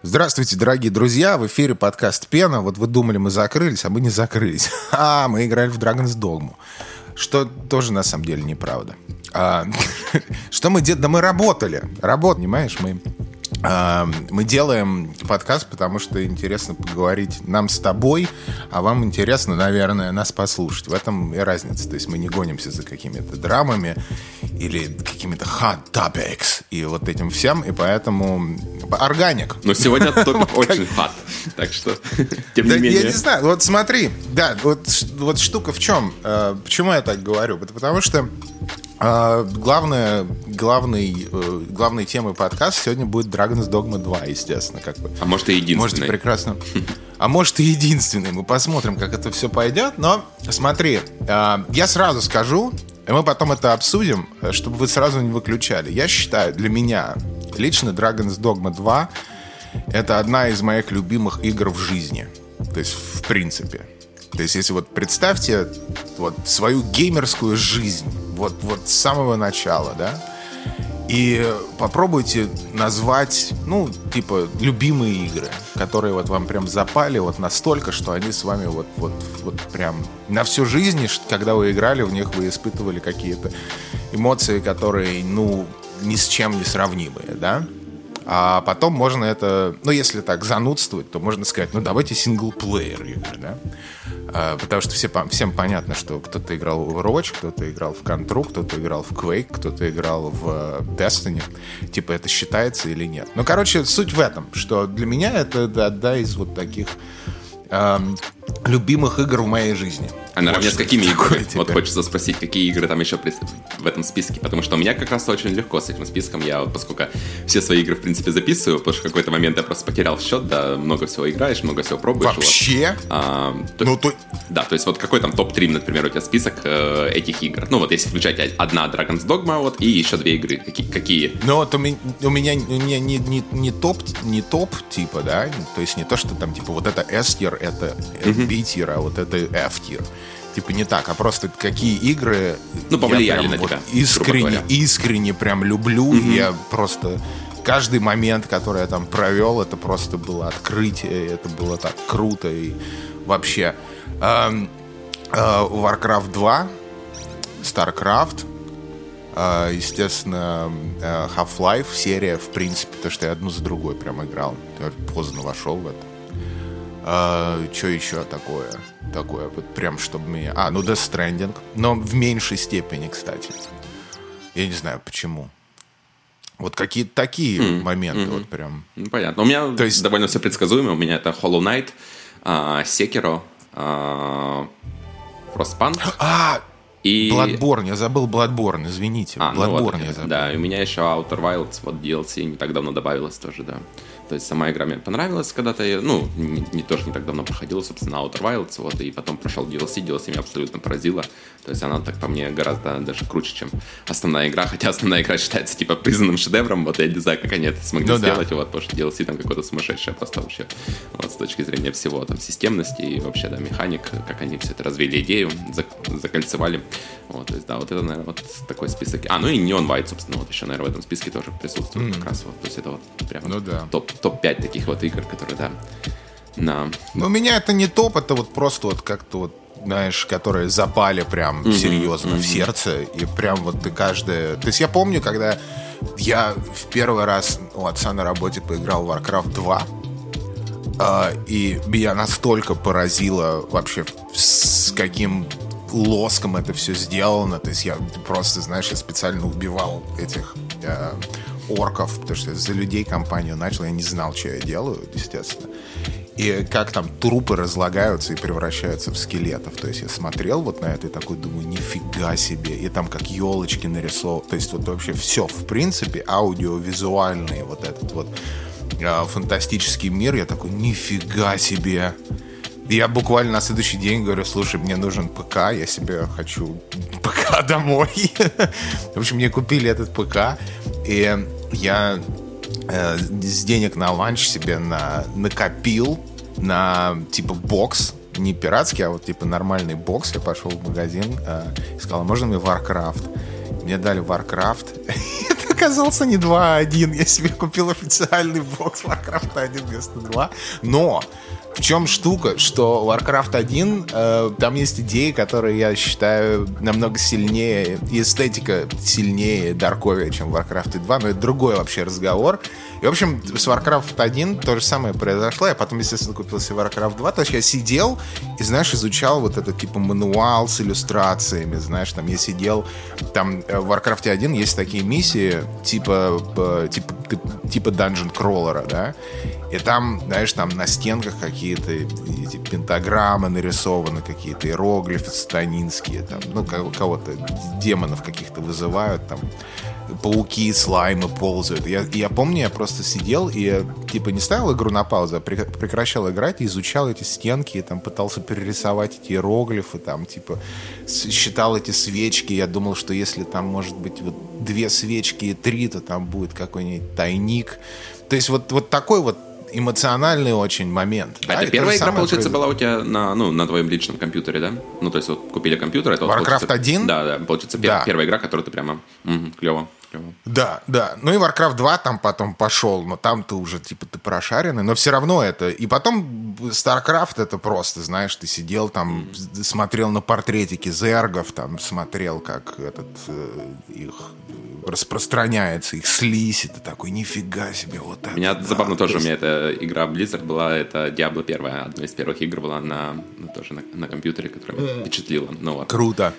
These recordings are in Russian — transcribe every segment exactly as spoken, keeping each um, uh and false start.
Здравствуйте, дорогие друзья, в эфире подкаст «Пена». Вот вы думали, мы закрылись, а мы не закрылись. А, мы играли в Dragon's Dogma, что тоже на самом деле неправда. А, что мы делали? Да мы работали. Работали, понимаешь, мы... Мы делаем подкаст, потому что интересно поговорить нам с тобой, а вам интересно, наверное, нас послушать. В этом и разница. То есть мы не гонимся за какими-то драмами или какими-то hot topics и вот этим всем, и поэтому органик. Но сегодня топик очень hot, так что, тем не менее. Я не знаю, вот смотри, да, вот штука в чем? Почему я так говорю? Потому что Главное, главной, главной темой подкаста сегодня будет Dragon's Dogma два, естественно. Как бы. А может и единственный. Можете прекрасно. А может и единственный. Мы посмотрим, как это все пойдет. Но смотри, я сразу скажу, и мы потом это обсудим, чтобы вы сразу не выключали. Я считаю, для меня лично Dragon's Dogma два это одна из моих любимых игр в жизни. То есть в принципе. То есть если вот представьте вот свою геймерскую жизнь вот, вот с самого начала, да, и попробуйте назвать, ну, типа, любимые игры, которые вот вам прям запали вот настолько, что они с вами вот, вот, вот прям на всю жизнь, когда вы играли в них, вы испытывали какие-то эмоции, которые, ну, ни с чем не сравнимые, да. А потом можно это, ну, если так занудствовать, то можно сказать, ну, давайте синглплеер игры, да? А, потому что все, всем понятно, что кто-то играл в Overwatch, кто-то играл в Control, кто-то играл в Quake, кто-то играл в Destiny. Типа, это считается или нет? Ну, короче, суть в этом, что для меня это одна из вот таких эм, любимых игр в моей жизни. А наравне с какими играми? Вот хочется спросить, какие игры там еще в этом списке. Потому что у меня как раз очень легко с этим списком. Я вот, поскольку все свои игры, в принципе, записываю, потому что в какой-то момент я просто потерял счет, да, много всего играешь, много всего пробуешь. Вообще? Вот. А, то, ну, то... Да, то есть вот какой там топ три, например, у тебя список э, этих игр? Ну вот если включать одна Dragon's Dogma, вот, и еще две игры. Какие? какие? Ну вот у меня, у меня, у меня не, не, не, топ, не топ типа, да, то есть не то, что там типа вот это S-тир, это B-тир, а вот это F-тир. Типа не так, а просто какие игры ну, повлияли я прям на вот тебя, искренне, искренне прям люблю. Mm-hmm. И я просто каждый момент, который я там провел, это просто было открытие, это было так круто. И вообще э, э, Warcraft два, Starcraft, э, естественно, э, Half-Life серия, в принципе, потому что я одну за другой прям играл. Я поздно вошел в это. Uh, что еще такое? Такое вот прям, чтобы меня... А, ну Death Stranding. Но в меньшей степени, кстати. Я не знаю, почему. Вот какие-то такие mm. моменты mm-hmm. вот прям... Ну, понятно. У меня То есть... довольно все предсказуемо. У меня это Hollow Knight, uh, Sekiro, uh, Frostpunk. А, и... Bloodborne. Я забыл Bloodborne, извините. А, Bloodborne ну вот, я забыл. Да, и у меня еще Outer Wilds, вот ди эл си не так давно добавилось тоже, да. То есть сама игра мне понравилась когда-то, ну, не, не тоже не так давно проходила, собственно, Outer Wilds, вот, и потом прошел ди эл си, ди эл си меня абсолютно поразила, то есть она так по мне гораздо даже круче, чем основная игра, хотя основная игра считается, типа, признанным шедевром, вот, я не знаю, как они это смогли ну, сделать, да. Вот, потому что ди эл си там какое-то сумасшедшее просто вообще, вот, с точки зрения всего, там, системности и вообще, да, механик, как они все это развили идею, закольцевали, вот, то есть, да, вот это, наверное, вот такой список, а, ну и Neon White, собственно, вот еще, наверное, в этом списке тоже присутствует mm-hmm. как раз, вот, то есть это вот прям ну, да. топ топ пять таких вот игр, которые, да, на... Ну, у меня это не топ, это вот просто вот как-то вот, знаешь, которые запали прям mm-hmm. серьезно mm-hmm. в сердце, и прям вот ты каждое... То есть я помню, когда я в первый раз у отца на работе поиграл в Warcraft два, э, и меня настолько поразило вообще, с каким лоском это все сделано, то есть я просто, знаешь, я специально убивал этих... Э, орков, потому что я за людей компанию начал, я не знал, что я делаю, естественно. И как там трупы разлагаются и превращаются в скелетов. То есть я смотрел вот на это и такой думаю, нифига себе. И там как елочки нарисованы. То есть вот вообще все, в принципе, аудиовизуальный вот этот вот э, фантастический мир. Я такой, нифига себе. И я буквально на следующий день говорю, слушай, мне нужен ПК, я себе хочу ПК домой. В общем, мне купили этот ПК, и я э, с денег на ланч себе на, накопил на типа бокс, не пиратский, а вот типа нормальный бокс. Я пошел в магазин э, и сказал, можно мне Warcraft? Мне дали Warcraft. оказался не два, а один. Я себе купил официальный бокс Warcraft один вместо два. Но в чем штука, что Warcraft один, э, там есть идеи, которые я считаю намного сильнее, и эстетика сильнее дарковия, чем в Warcraft два, но это другой вообще разговор. И, в общем, с Warcraft один то же самое произошло. Я потом, естественно, купил себе Warcraft два. То есть я сидел и, знаешь, изучал вот этот, типа, мануал с иллюстрациями. Знаешь, там я сидел... Там в Warcraft один есть такие миссии, типа, типа, типа Dungeon Crawler, да? И там, знаешь, там на стенках какие-то эти пентаграммы нарисованы, какие-то иероглифы сатанинские, там, ну, кого-то, демонов каких-то вызывают, там, пауки, слаймы ползают. Я, я помню, я просто сидел и, типа, не ставил игру на паузу, а прекращал играть и изучал эти стенки, и там пытался перерисовать эти иероглифы, там, типа, считал эти свечки. Я думал, что если там, может быть, вот две свечки и три, то там будет какой-нибудь тайник. То есть вот, вот такой вот эмоциональный очень момент. А да? это первая игра, получается, произ... была у тебя на, ну, на твоем личном компьютере, да? Ну, то есть вот купили компьютер. Это Warcraft вот, один? Да, да, получается, да. первая игра, которую ты прямо... Угу, клево. Да, да. Ну и Warcraft два там потом пошел, но там ты уже, типа, ты прошаренный, но все равно это... И потом StarCraft это просто, знаешь, ты сидел там, mm. смотрел на портретики зергов, там, смотрел, как этот э, их распространяется, их слизь, и ты такой, нифига себе, вот это. У меня да, забавно тоже, есть... у меня эта игра Blizzard была, это Diablo первая, одна из первых игр была на, ну, тоже на, на компьютере, которая меня впечатлила. Ну, вот. Круто.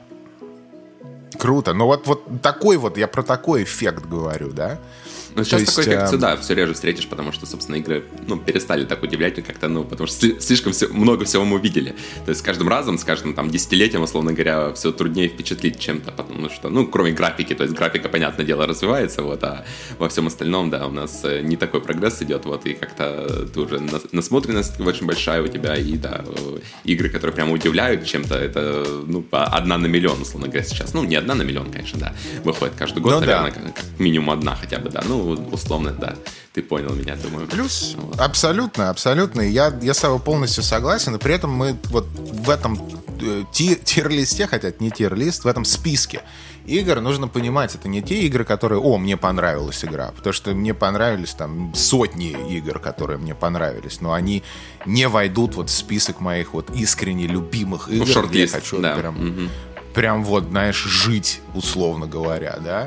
Круто. Но вот, вот такой вот, я про такой эффект говорю, да? Ну, сейчас есть, такой эффект э... сюда все реже встретишь, потому что, собственно, игры, ну, перестали так удивлять как-то, ну, потому что слишком все, много всего мы увидели. То есть с каждым разом, с каждым там десятилетием, условно говоря, все труднее впечатлить чем-то, потому что, ну, кроме графики, то есть графика, понятное дело, развивается, вот, а во всем остальном, да, у нас не такой прогресс идет, вот, и как-то ты уже насмотренность очень большая у тебя, и, да, игры, которые прямо удивляют чем-то, это, ну, одна на миллион, условно говоря, сейчас. Ну, не одна на миллион, конечно, да, выходит каждый год, ну, наверное, да. как, как минимум одна хотя бы, да, ну, условно, да, ты понял меня, думаю. Плюс, вот. абсолютно, абсолютно, я, я с тобой полностью согласен, и при этом мы вот в этом э, тир-листе, хотя это не тир-лист, в этом списке игр нужно понимать, это не те игры, которые, о, мне понравилась игра, потому что мне понравились там сотни игр, которые мне понравились, но они не войдут вот в список моих вот искренне любимых игр, ну, где я хочу да. прям, угу. прям вот, знаешь, жить, условно говоря, да.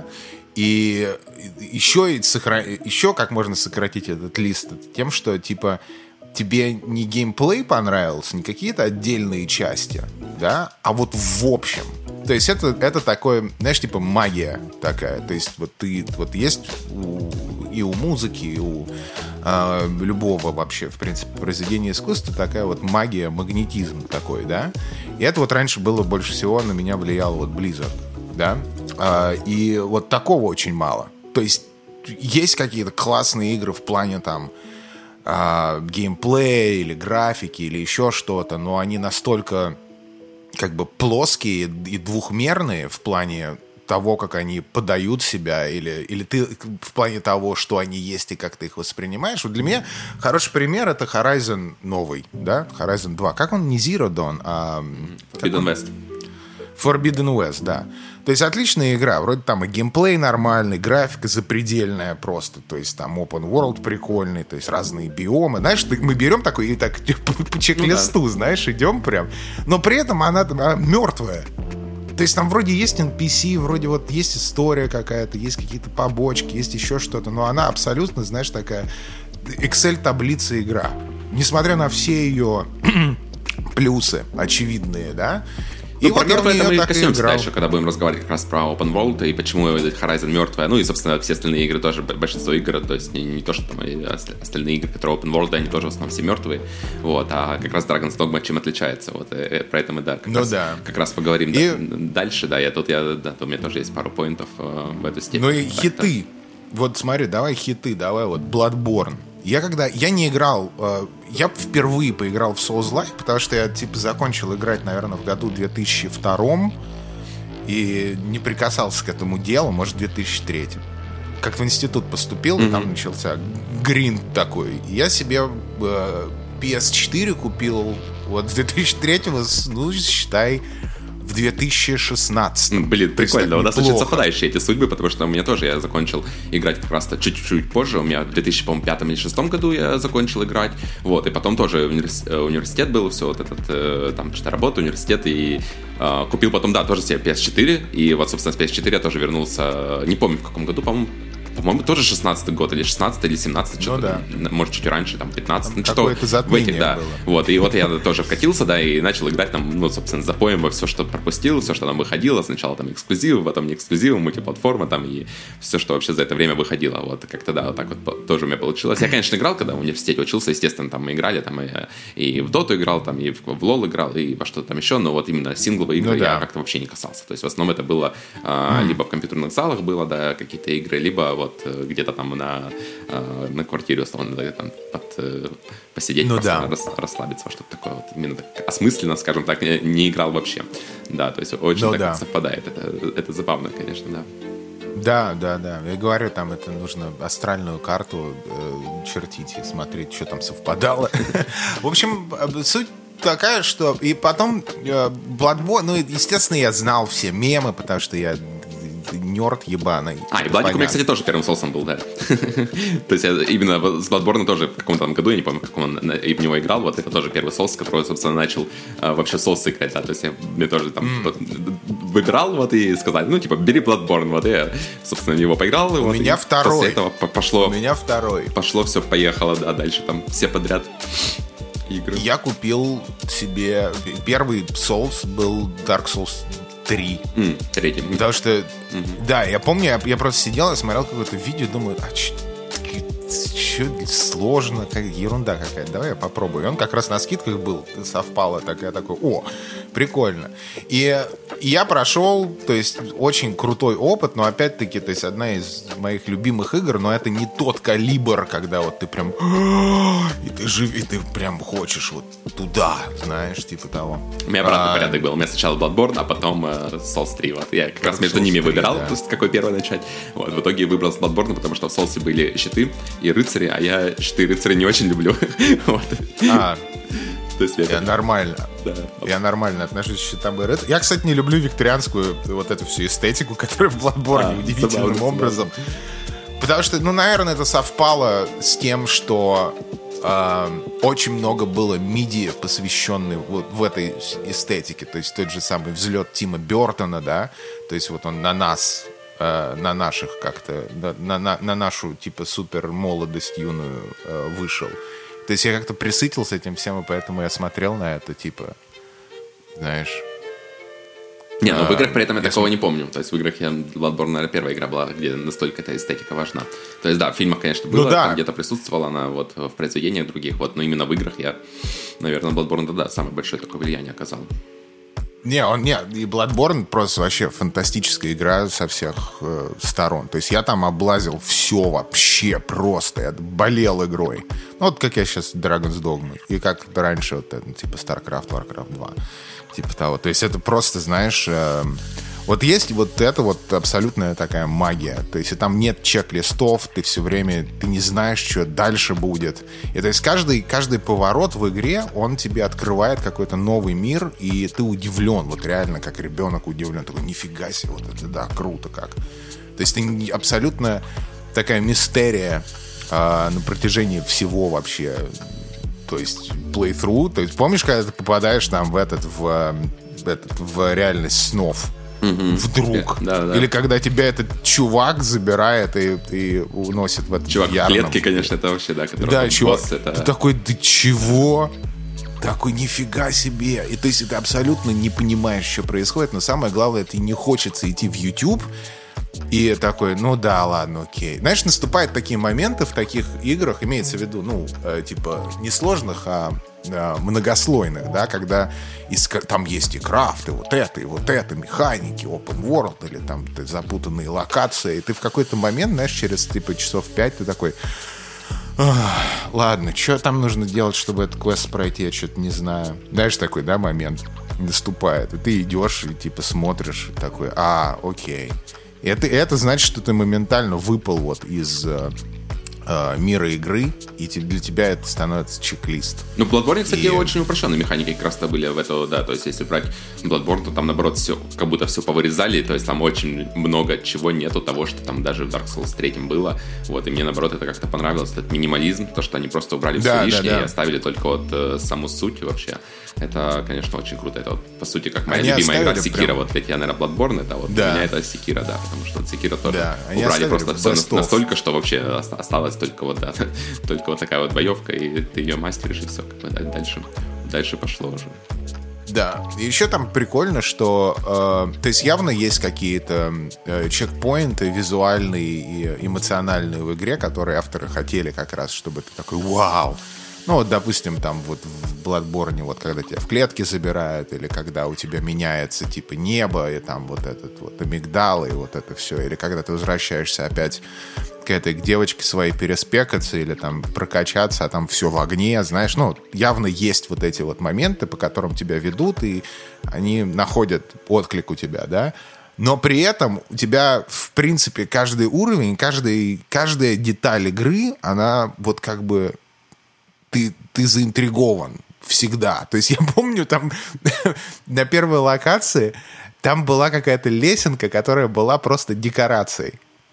И еще, еще как можно сократить этот лист тем, что типа тебе не геймплей понравился, не какие-то отдельные части, да, а вот в общем. То есть это, это такое, знаешь, типа магия такая. То есть вот ты вот есть у, и у музыки, и у э, любого вообще, в принципе, произведения искусства такая вот магия, магнетизм такой, да. И это вот раньше было больше всего на меня влияло вот Blizzard. Да? А, и вот такого очень мало. То есть есть какие-то классные игры в плане там а, геймплея или графики или еще что-то, но они настолько как бы плоские и двухмерные в плане того, как они подают себя, или, или ты в плане того, что они есть и как ты их воспринимаешь. Вот для меня хороший пример — это Horizon новый, да? Horizon два. Как он? Не Zero Dawn, а... Forbidden West. Forbidden West, да. То есть отличная игра. Вроде там и геймплей нормальный, графика запредельная просто. То есть там open world прикольный, то есть разные биомы. Знаешь, мы берем такой и так по чек-листу, ну, да. знаешь, идем прям. Но при этом она, она мертвая. То есть там вроде есть эн пи си, вроде вот есть история какая-то, есть какие-то побочки, есть еще что-то. Но она абсолютно, знаешь, такая Excel-таблица игра. Несмотря на все ее плюсы очевидные, да. И ну, вот я в это мы коснемся дальше, когда будем разговаривать как раз про Open World и почему Horizon мертвая. Ну и, собственно, все остальные игры тоже, большинство игр, то есть не, не то, что там остальные игры, которые Open World, они тоже в основном все мертвые. Вот, а как раз Dragon's Dogma чем отличается. Вот, и, про это мы, да, как, ну, раз, да. как раз поговорим и... да, дальше. Да, я тут, я, да, у меня тоже есть пару поинтов э, в эту степень. Ну и так, хиты. Так. Вот смотри, давай хиты, давай вот Bloodborne. Я когда... Я не играл... Э, я впервые поиграл в Souls-like, потому что я, типа, закончил играть, наверное, в году две тысячи втором и не прикасался к этому делу, может, в две тысячи третьем. Как в институт поступил, mm-hmm. там начался гринд такой. Я себе э, пи эс четыре купил вот с две тысячи третьего, ну, считай, в две тысячи шестнадцатом. Блин, прикольно. У нас очень совпадающие эти судьбы, потому что у меня тоже, я закончил играть как раз-то чуть-чуть позже. У меня в две тысячи пятом или две тысячи шестом году я закончил играть. Вот, и потом тоже университет был, все вот этот, там, что-то работа, университет, и э, купил потом, да, тоже себе пи эс четыре, и вот, собственно, с пи эс четыре я тоже вернулся, не помню в каком году, по-моему, По-моему, тоже шестнадцатый год, или шестнадцатый, или семнадцатый, ну, что-то, да. Может, чуть раньше, там, пятнадцатый. Там ну, какое-то затмение этих, да. было. Вот, и вот я тоже вкатился, да, и начал играть там, ну, собственно, с запоем во все, что пропустил, все, что там выходило. Сначала там эксклюзивы, потом не эксклюзивы, мультиплатформа там, и все, что вообще за это время выходило. Вот, как-то, да, вот так вот тоже у меня получилось. Я, конечно, играл, когда в университете учился, естественно, там мы играли, там, и, и в Доту играл, там, и в, в лол играл, и во что-то там еще, но вот именно сингловые игры ну, да. я как-то вообще не касался. То есть, в основном это было а, mm. либо в компьютерных залах было, да, какие-то игры, либо вот где-то там на, на квартире, условно, да, там под, посидеть, ну, просто да. рас, расслабиться, во что-то такое вот, именно так осмысленно, скажем так, не, не играл вообще. Да, то есть очень ну, так да. совпадает. Это, это забавно, конечно, да. Да, да, да. Я говорю, там это нужно астральную карту э, чертить и смотреть, что там совпадало. В общем, суть такая, что... И потом Bloodborne... Ну, естественно, я знал все мемы, потому что я... нерд ебаный. А, и Владик у меня, кстати, тоже первым соусом был, да. То есть именно с Bloodborne тоже в каком-то там году, я не помню, в каком он в него играл, вот это тоже первый соус, который, собственно, начал вообще соус играть, да. То есть я мне тоже там выбирал, вот, и сказали, ну, типа, бери Bloodborne, вот, и я, собственно, в него поиграл. У меня второй. После этого пошло... У меня второй. Пошло, все, поехало, да, дальше там все подряд игры. Я купил себе... Первый Souls был Dark Souls три. Mm, третий. Потому что, mm-hmm. да, я помню, я, я просто сидел и смотрел какое-то видео, думаю, а что сложно, как, ерунда какая-то, давай я попробую. И он как раз на скидках был, совпало, так я такой, о, прикольно. И, и я прошел, то есть очень крутой опыт, но опять-таки, то есть одна из моих любимых игр, но это не тот калибр, когда вот ты прям и ты жив, и ты прям хочешь вот туда, знаешь, типа того. У меня обратный а, порядок был. У меня сначала Bloodborne, а потом э, Souls три. Вот. Я как раз между Souls ними три, выбирал, да. То есть какой первый начать. Вот. В итоге выбрал с Bloodborne, потому что в Souls были щиты и рыцари, а я щиты и рыцари не очень люблю. Вот. А, то есть я, я нормально. Да. Я нормально отношусь к щитам и рыцарям. Я, кстати, не люблю викторианскую вот эту всю эстетику, которая в Bloodborne а, удивительным забавно, образом. Забавно. Потому что, ну, наверное, это совпало с тем, что э, очень много было миди, посвященной вот в этой эстетике. То есть тот же самый взлет Тима Бёртона, да, то есть вот он на нас, э, на наших как-то, на, на, на нашу типа супер молодость юную э, вышел. То есть я как-то присытился этим всем, и поэтому я смотрел на это, типа, знаешь... Не, ну в играх при этом я, я такого см... не помню. То есть в играх я Bloodborne, наверное, первая игра была, где настолько эта эстетика важна. То есть да, в фильмах, конечно, было, ну, да. где-то присутствовала она вот в произведениях других, вот, но именно в играх я, наверное, Bloodborne, да, самое большое такое влияние оказал. Не, он не, и Bloodborne просто вообще фантастическая игра со всех э, сторон. То есть я там облазил все вообще просто. Я болел игрой. Ну, вот как я сейчас Dragon's Dogma. И как раньше, вот, типа StarCraft, Warcraft два. Типа того. То есть это просто, знаешь... Э, вот есть вот это вот абсолютная такая магия. То есть и там нет чек-листов, ты все время, ты не знаешь, что дальше будет. И то есть каждый, каждый поворот в игре, он тебе открывает какой-то новый мир, и ты удивлен, вот реально, как ребенок удивлен. Такой, нифига себе, вот это да, круто как. То есть ты абсолютно такая мистерия э, на протяжении всего вообще. То есть playthrough. То есть помнишь, когда ты попадаешь там в этот, в, в, этот, в реальность снов? Mm-hmm. Вдруг. Да, да. Или когда тебя этот чувак забирает и, и уносит в этот чувак ярном... в клетке, конечно, это вообще, да, который да, чувак, босс, это... ты такой, да чего? Такой, нифига себе. И то есть ты абсолютно не понимаешь, что происходит, но самое главное, ты не хочется идти в YouTube и такой, ну да, ладно, окей. Знаешь, наступают такие моменты в таких играх, имеется в виду, ну, э, типа, не сложных, а э, многослойных, да, когда из, там есть и крафт, и вот это, и вот это, механики, open world, или там запутанные локации, и ты в какой-то момент, знаешь, через, типа, часов пять ты такой... Ладно, что там нужно делать, чтобы этот квест пройти, я что-то не знаю. Знаешь, такой, да, момент наступает, и ты идешь и, типа, смотришь, и такой, а, окей. И это, это значит, что ты моментально выпал вот из, э, мира игры, и для тебя это становится чек-лист. Ну, Bloodborne, кстати, и... очень упрощенные механики как раз-то были в этого, да, то есть если брать Bloodborne, то там, наоборот, все, как будто все повырезали, то есть там очень много чего нету того, что там даже в Dark Souls три было, вот, и мне, наоборот, это как-то понравилось, этот минимализм, то, что они просто убрали да, все лишнее да, да. и оставили только вот э, саму суть вообще. Это, конечно, очень круто. Это, вот, по сути, как моя они любимая игра Sekiro. Прям... Вот эти, наверное, Bloodborne, это вот да. для меня это Sekiro, да, потому что Sekiro тоже да. убрали просто все настолько, что вообще осталось только вот, да, только вот такая вот боевка, и ты ее мастеришь, и все, как бы дальше, дальше пошло уже. Да, и еще там прикольно, что э, то есть явно есть какие-то э, чекпоинты визуальные и эмоциональные в игре, которые авторы хотели как раз, чтобы ты такой вау. Ну, вот, допустим, там вот в Bloodborne, вот когда тебя в клетке забирают, или когда у тебя меняется, типа, небо, и там вот этот вот амигдал, и вот это все, или когда ты возвращаешься опять к этой к девочке своей переспекаться, или там прокачаться, а там все в огне, знаешь, ну, явно есть вот эти вот моменты, по которым тебя ведут, и они находят отклик у тебя, да, но при этом у тебя, в принципе, каждый уровень, каждый, каждая деталь игры, она вот как бы Ты, ты заинтригован всегда. То есть я помню, там на первой локации там была какая-то лесенка, которая была просто декорацией.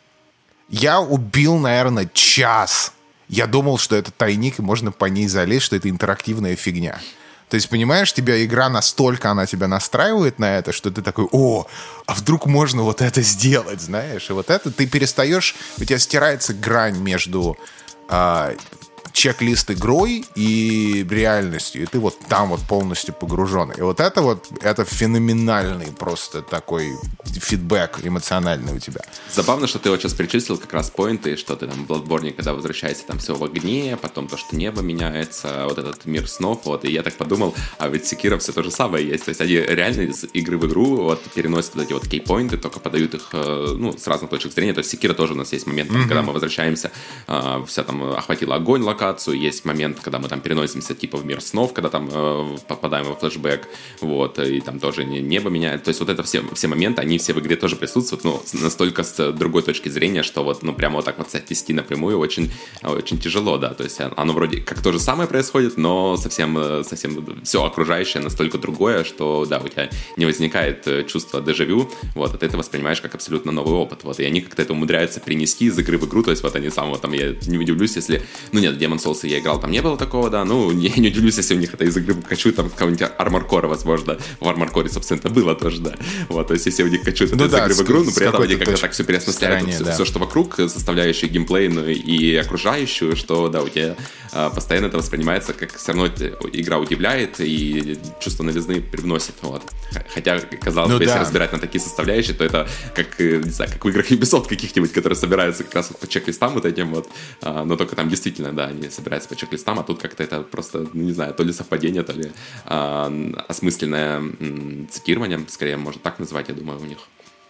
Я убил, наверное, час. Я думал, что это тайник, и можно по ней залезть, что это интерактивная фигня. То есть, понимаешь, тебя игра настолько, она тебя настраивает на это, что ты такой, о, а вдруг можно вот это сделать, знаешь? И вот это ты перестаешь, у тебя стирается грань между... А, чек-лист игрой и реальностью, и ты вот там вот полностью погружен. И вот это вот, это феноменальный просто такой фидбэк эмоциональный у тебя. Забавно, что ты вот сейчас перечислил как раз поинты, что ты там в Bloodborne, когда возвращаешься, там все в огне, потом то, что небо меняется, вот этот мир снов, вот, и я так подумал, а ведь Sekiro все то же самое есть, то есть они реально из игры в игру вот переносят вот эти вот кей-поинты, только подают их, ну, с разных точек зрения, то есть Sekiro тоже у нас есть момент, mm-hmm. когда мы возвращаемся, вся там охватила огонь, локацию, есть момент, когда мы там переносимся типа в мир снов, когда там э, попадаем во флешбэк, вот, и там тоже небо меняет, то есть вот это все, все моменты, они все в игре тоже присутствуют, но настолько с другой точки зрения, что вот, ну, прямо вот так вот отнести напрямую очень, очень тяжело, да, то есть оно вроде как то же самое происходит, но совсем, совсем все окружающее настолько другое, что, да, у тебя не возникает чувство дежавю, вот, а ты это воспринимаешь как абсолютно новый опыт, вот, и они как-то это умудряются принести из игры в игру, то есть вот они сам, вот там, я не удивлюсь, если, ну нет, Demon's Souls я играл, там не было такого, да, ну, я не удивлюсь, если у них это из игры качу, там, какого-нибудь Armored Core, возможно, в Armored Core, собственно, это было тоже, да, вот, то есть если у них качут ну, это да, из игры в игру, но при этом они как-то так все переосмысляют, все, да. все, что вокруг, составляющую геймплейную и окружающую, что, да, у тебя а, постоянно это воспринимается, как все равно игра удивляет и чувство новизны привносит, вот, хотя, казалось ну, бы, да. если разбирать на такие составляющие, то это как, не знаю, как в играх Ubisoft каких-нибудь, которые собираются как раз вот по чек-листам вот этим вот, а, но только там действительно, да, они собираются по чек-листам, а тут как-то это просто, ну, не знаю, то ли совпадение, то ли а, осмысленное м, цитирование, скорее, можно так назвать, я думаю, у них.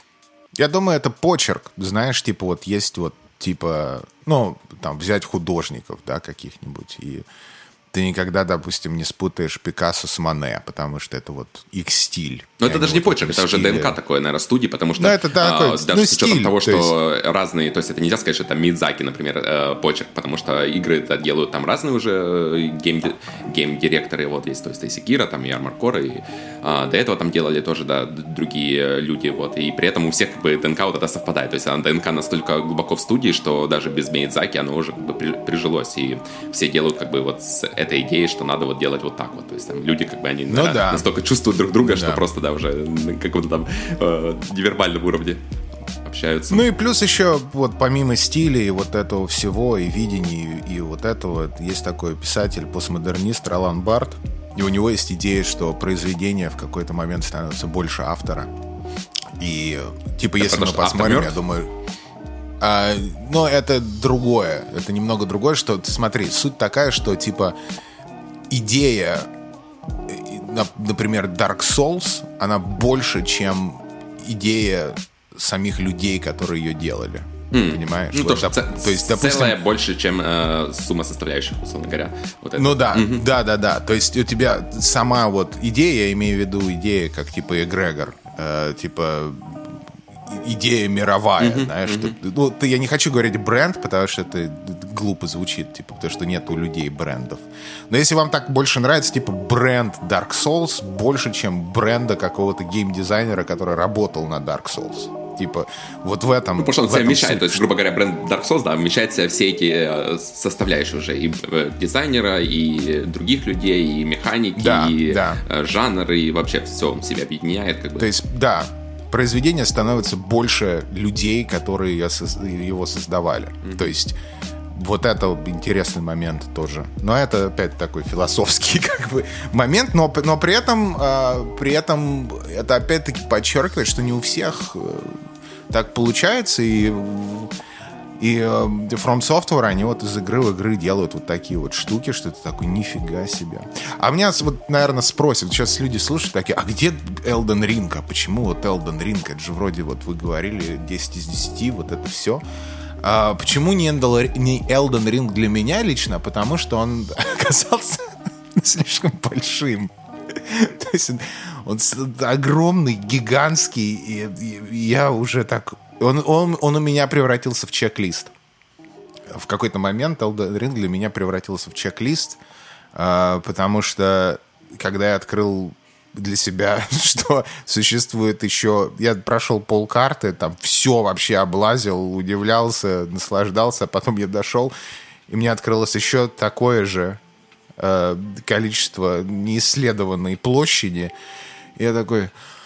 Я думаю, это почерк, знаешь, типа вот есть вот, типа, ну, там, взять художников, да, каких-нибудь, и ты никогда, допустим, не спутаешь Пикассо с Мане, потому что это вот их стиль. Но это даже вот не почерк, это уже ДНК такое, наверное, студии, потому что ну, это такой, а, даже ну, с учетом стиль, того, что то есть... разные, то есть это нельзя сказать, что это Миядзаки, например, э, почерк, потому что игры это делают там разные уже гейм, гейм-директоры, вот есть, то есть и Sekiro, там и Armored Core, и а, до этого там делали тоже, да, другие люди, вот, и при этом у всех как бы ДНК вот это совпадает, то есть ДНК настолько глубоко в студии, что даже без Миядзаки оно уже как бы при, прижилось, и все делают как бы вот с этой идеей, что надо вот делать вот так вот. То есть там люди как бы они ну, на, да. настолько чувствуют друг друга, да. что просто, да, уже на каком-то там э, невербальном уровне общаются. Ну и плюс еще вот помимо стиля и вот этого всего, и видений, и, и вот этого, есть такой писатель-постмодернист Ролан Барт, и у него есть идея, что произведение в какой-то момент становится больше автора. И типа это если мы посмотрим, я думаю... А, но это другое, это немного другое, что, смотри, суть такая, что, типа, идея, например, Dark Souls, она больше, чем идея самих людей, которые ее делали. Mm. Понимаешь? Ну, вот, то, доп... ц... то есть, допустим... целое больше, чем э, сумма составляющих, условно говоря. Вот это. Ну да, mm-hmm. да, да, да. То есть у тебя сама вот идея, я имею в виду идея, как типа эгрегор, э, типа... идея мировая, Mm-hmm. знаешь. Mm-hmm. Что, ну, ты, я не хочу говорить бренд, потому что это глупо звучит, типа, потому что нет у людей брендов. Но если вам так больше нравится, типа, бренд Dark Souls больше, чем бренда какого-то геймдизайнера, который работал на Dark Souls. Типа, вот в этом... Ну, потому что он себя вмещает. суть. То есть, грубо говоря, бренд Dark Souls, да, вмещает в себя все эти составляющие уже. И дизайнера, и других людей, и механики, да, и да. жанры, и вообще все он себя объединяет. Как бы. То есть, да, произведение становится больше людей, которые его создавали. Mm-hmm. То есть... Вот это интересный момент тоже. Но это опять такой философский как бы момент, но, но при этом, э, при этом это опять-таки подчеркивает, что не у всех э, так получается, и, и э, From Software, они вот из игры в игры делают вот такие вот штуки, что это такой нифига себе. А меня вот, наверное, спросят, сейчас люди слушают такие, а где Elden Ring? А почему вот Elden Ring? Это же вроде вот вы говорили десять из десяти, вот это все. А почему не Elden Ring для меня лично? Потому что он оказался слишком большим. То есть он, он огромный, гигантский, и, и я уже так... Он, он, он у меня превратился в чек-лист. В какой-то момент Elden Ring для меня превратился в чек-лист, потому что когда я открыл для себя, что существует еще... Я прошел полкарты, там все вообще облазил, удивлялся, наслаждался, а потом я дошел, и мне открылось еще такое же э, количество неисследованной площади. И я такой...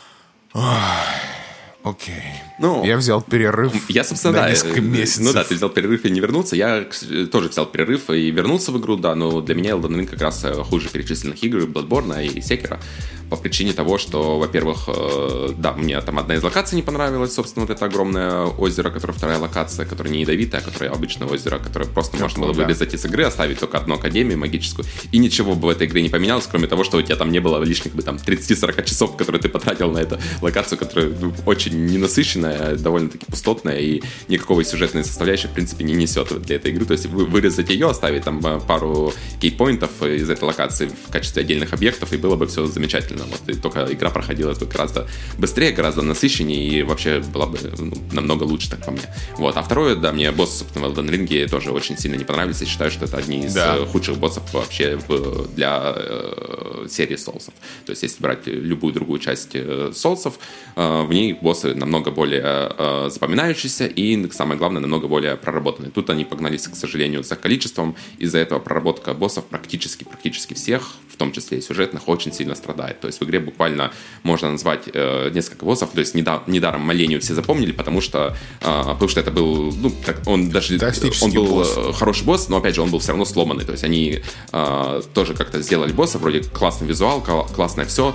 Окей. Ну, я взял перерыв я, собственно, на да, несколько месяцев. Ну да, ты взял перерыв и не вернулся. Я тоже взял перерыв и вернулся в игру, да, но для меня Elden Ring как раз хуже перечисленных игр, Bloodborne и Sekiro. По причине того, что, во-первых, да, мне там одна из локаций не понравилась, собственно, вот это огромное озеро, которое вторая локация, которая не ядовитая, которая обычное озеро, которое просто как можно было да. вырезать из игры, оставить только одну академию магическую, и ничего бы в этой игре не поменялось, кроме того, что у тебя там не было лишних бы там тридцать-сорок часов, которые ты потратил на эту локацию, которая ну, очень ненасыщенная, довольно-таки пустотная, и никакого сюжетной составляющей, в принципе, не несет для этой игры. То есть вырезать ее, оставить там пару кейпоинтов из этой локации в качестве отдельных объектов, и было бы все замечательно. Вот, и только игра проходила бы гораздо быстрее, гораздо насыщеннее, и вообще была бы ну, намного лучше, так по мне. Вот. А второе, да, мне боссы, собственно, в Elden Ring тоже очень сильно не понравились. Я считаю, что это одни из да. худших боссов вообще в, для э, серии Souls'ов. То есть, если брать любую другую часть э, Souls'ов, э, в ней боссы намного более э, запоминающиеся и, самое главное, намного более проработанные. Тут они погнались, к сожалению, за количеством. Из-за этого проработка боссов практически, практически всех, в том числе и сюжетных, очень сильно страдает. То есть в игре буквально можно назвать э, несколько боссов. То есть неда- недаром Малению все запомнили, потому что, э, потому что это был, ну, так, он даже он был босс. Хороший босс, но опять же он был все равно сломанный. То есть они э, тоже как-то сделали босса, вроде классный визуал, классное все,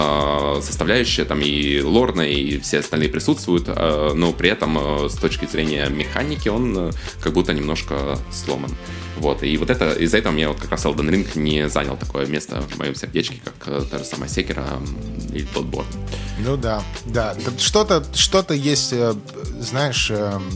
э, составляющие там и лорная, и все остальные присутствуют, э, но при этом э, с точки зрения механики он э, как будто немножко сломан. Вот, и вот это, из-за этого мне вот как раз Elden Ring не занял такое место в моем сердечке, как э, та же самая Sekiro или Bloodborne. Ну да, да. Что-то, что-то есть, знаешь,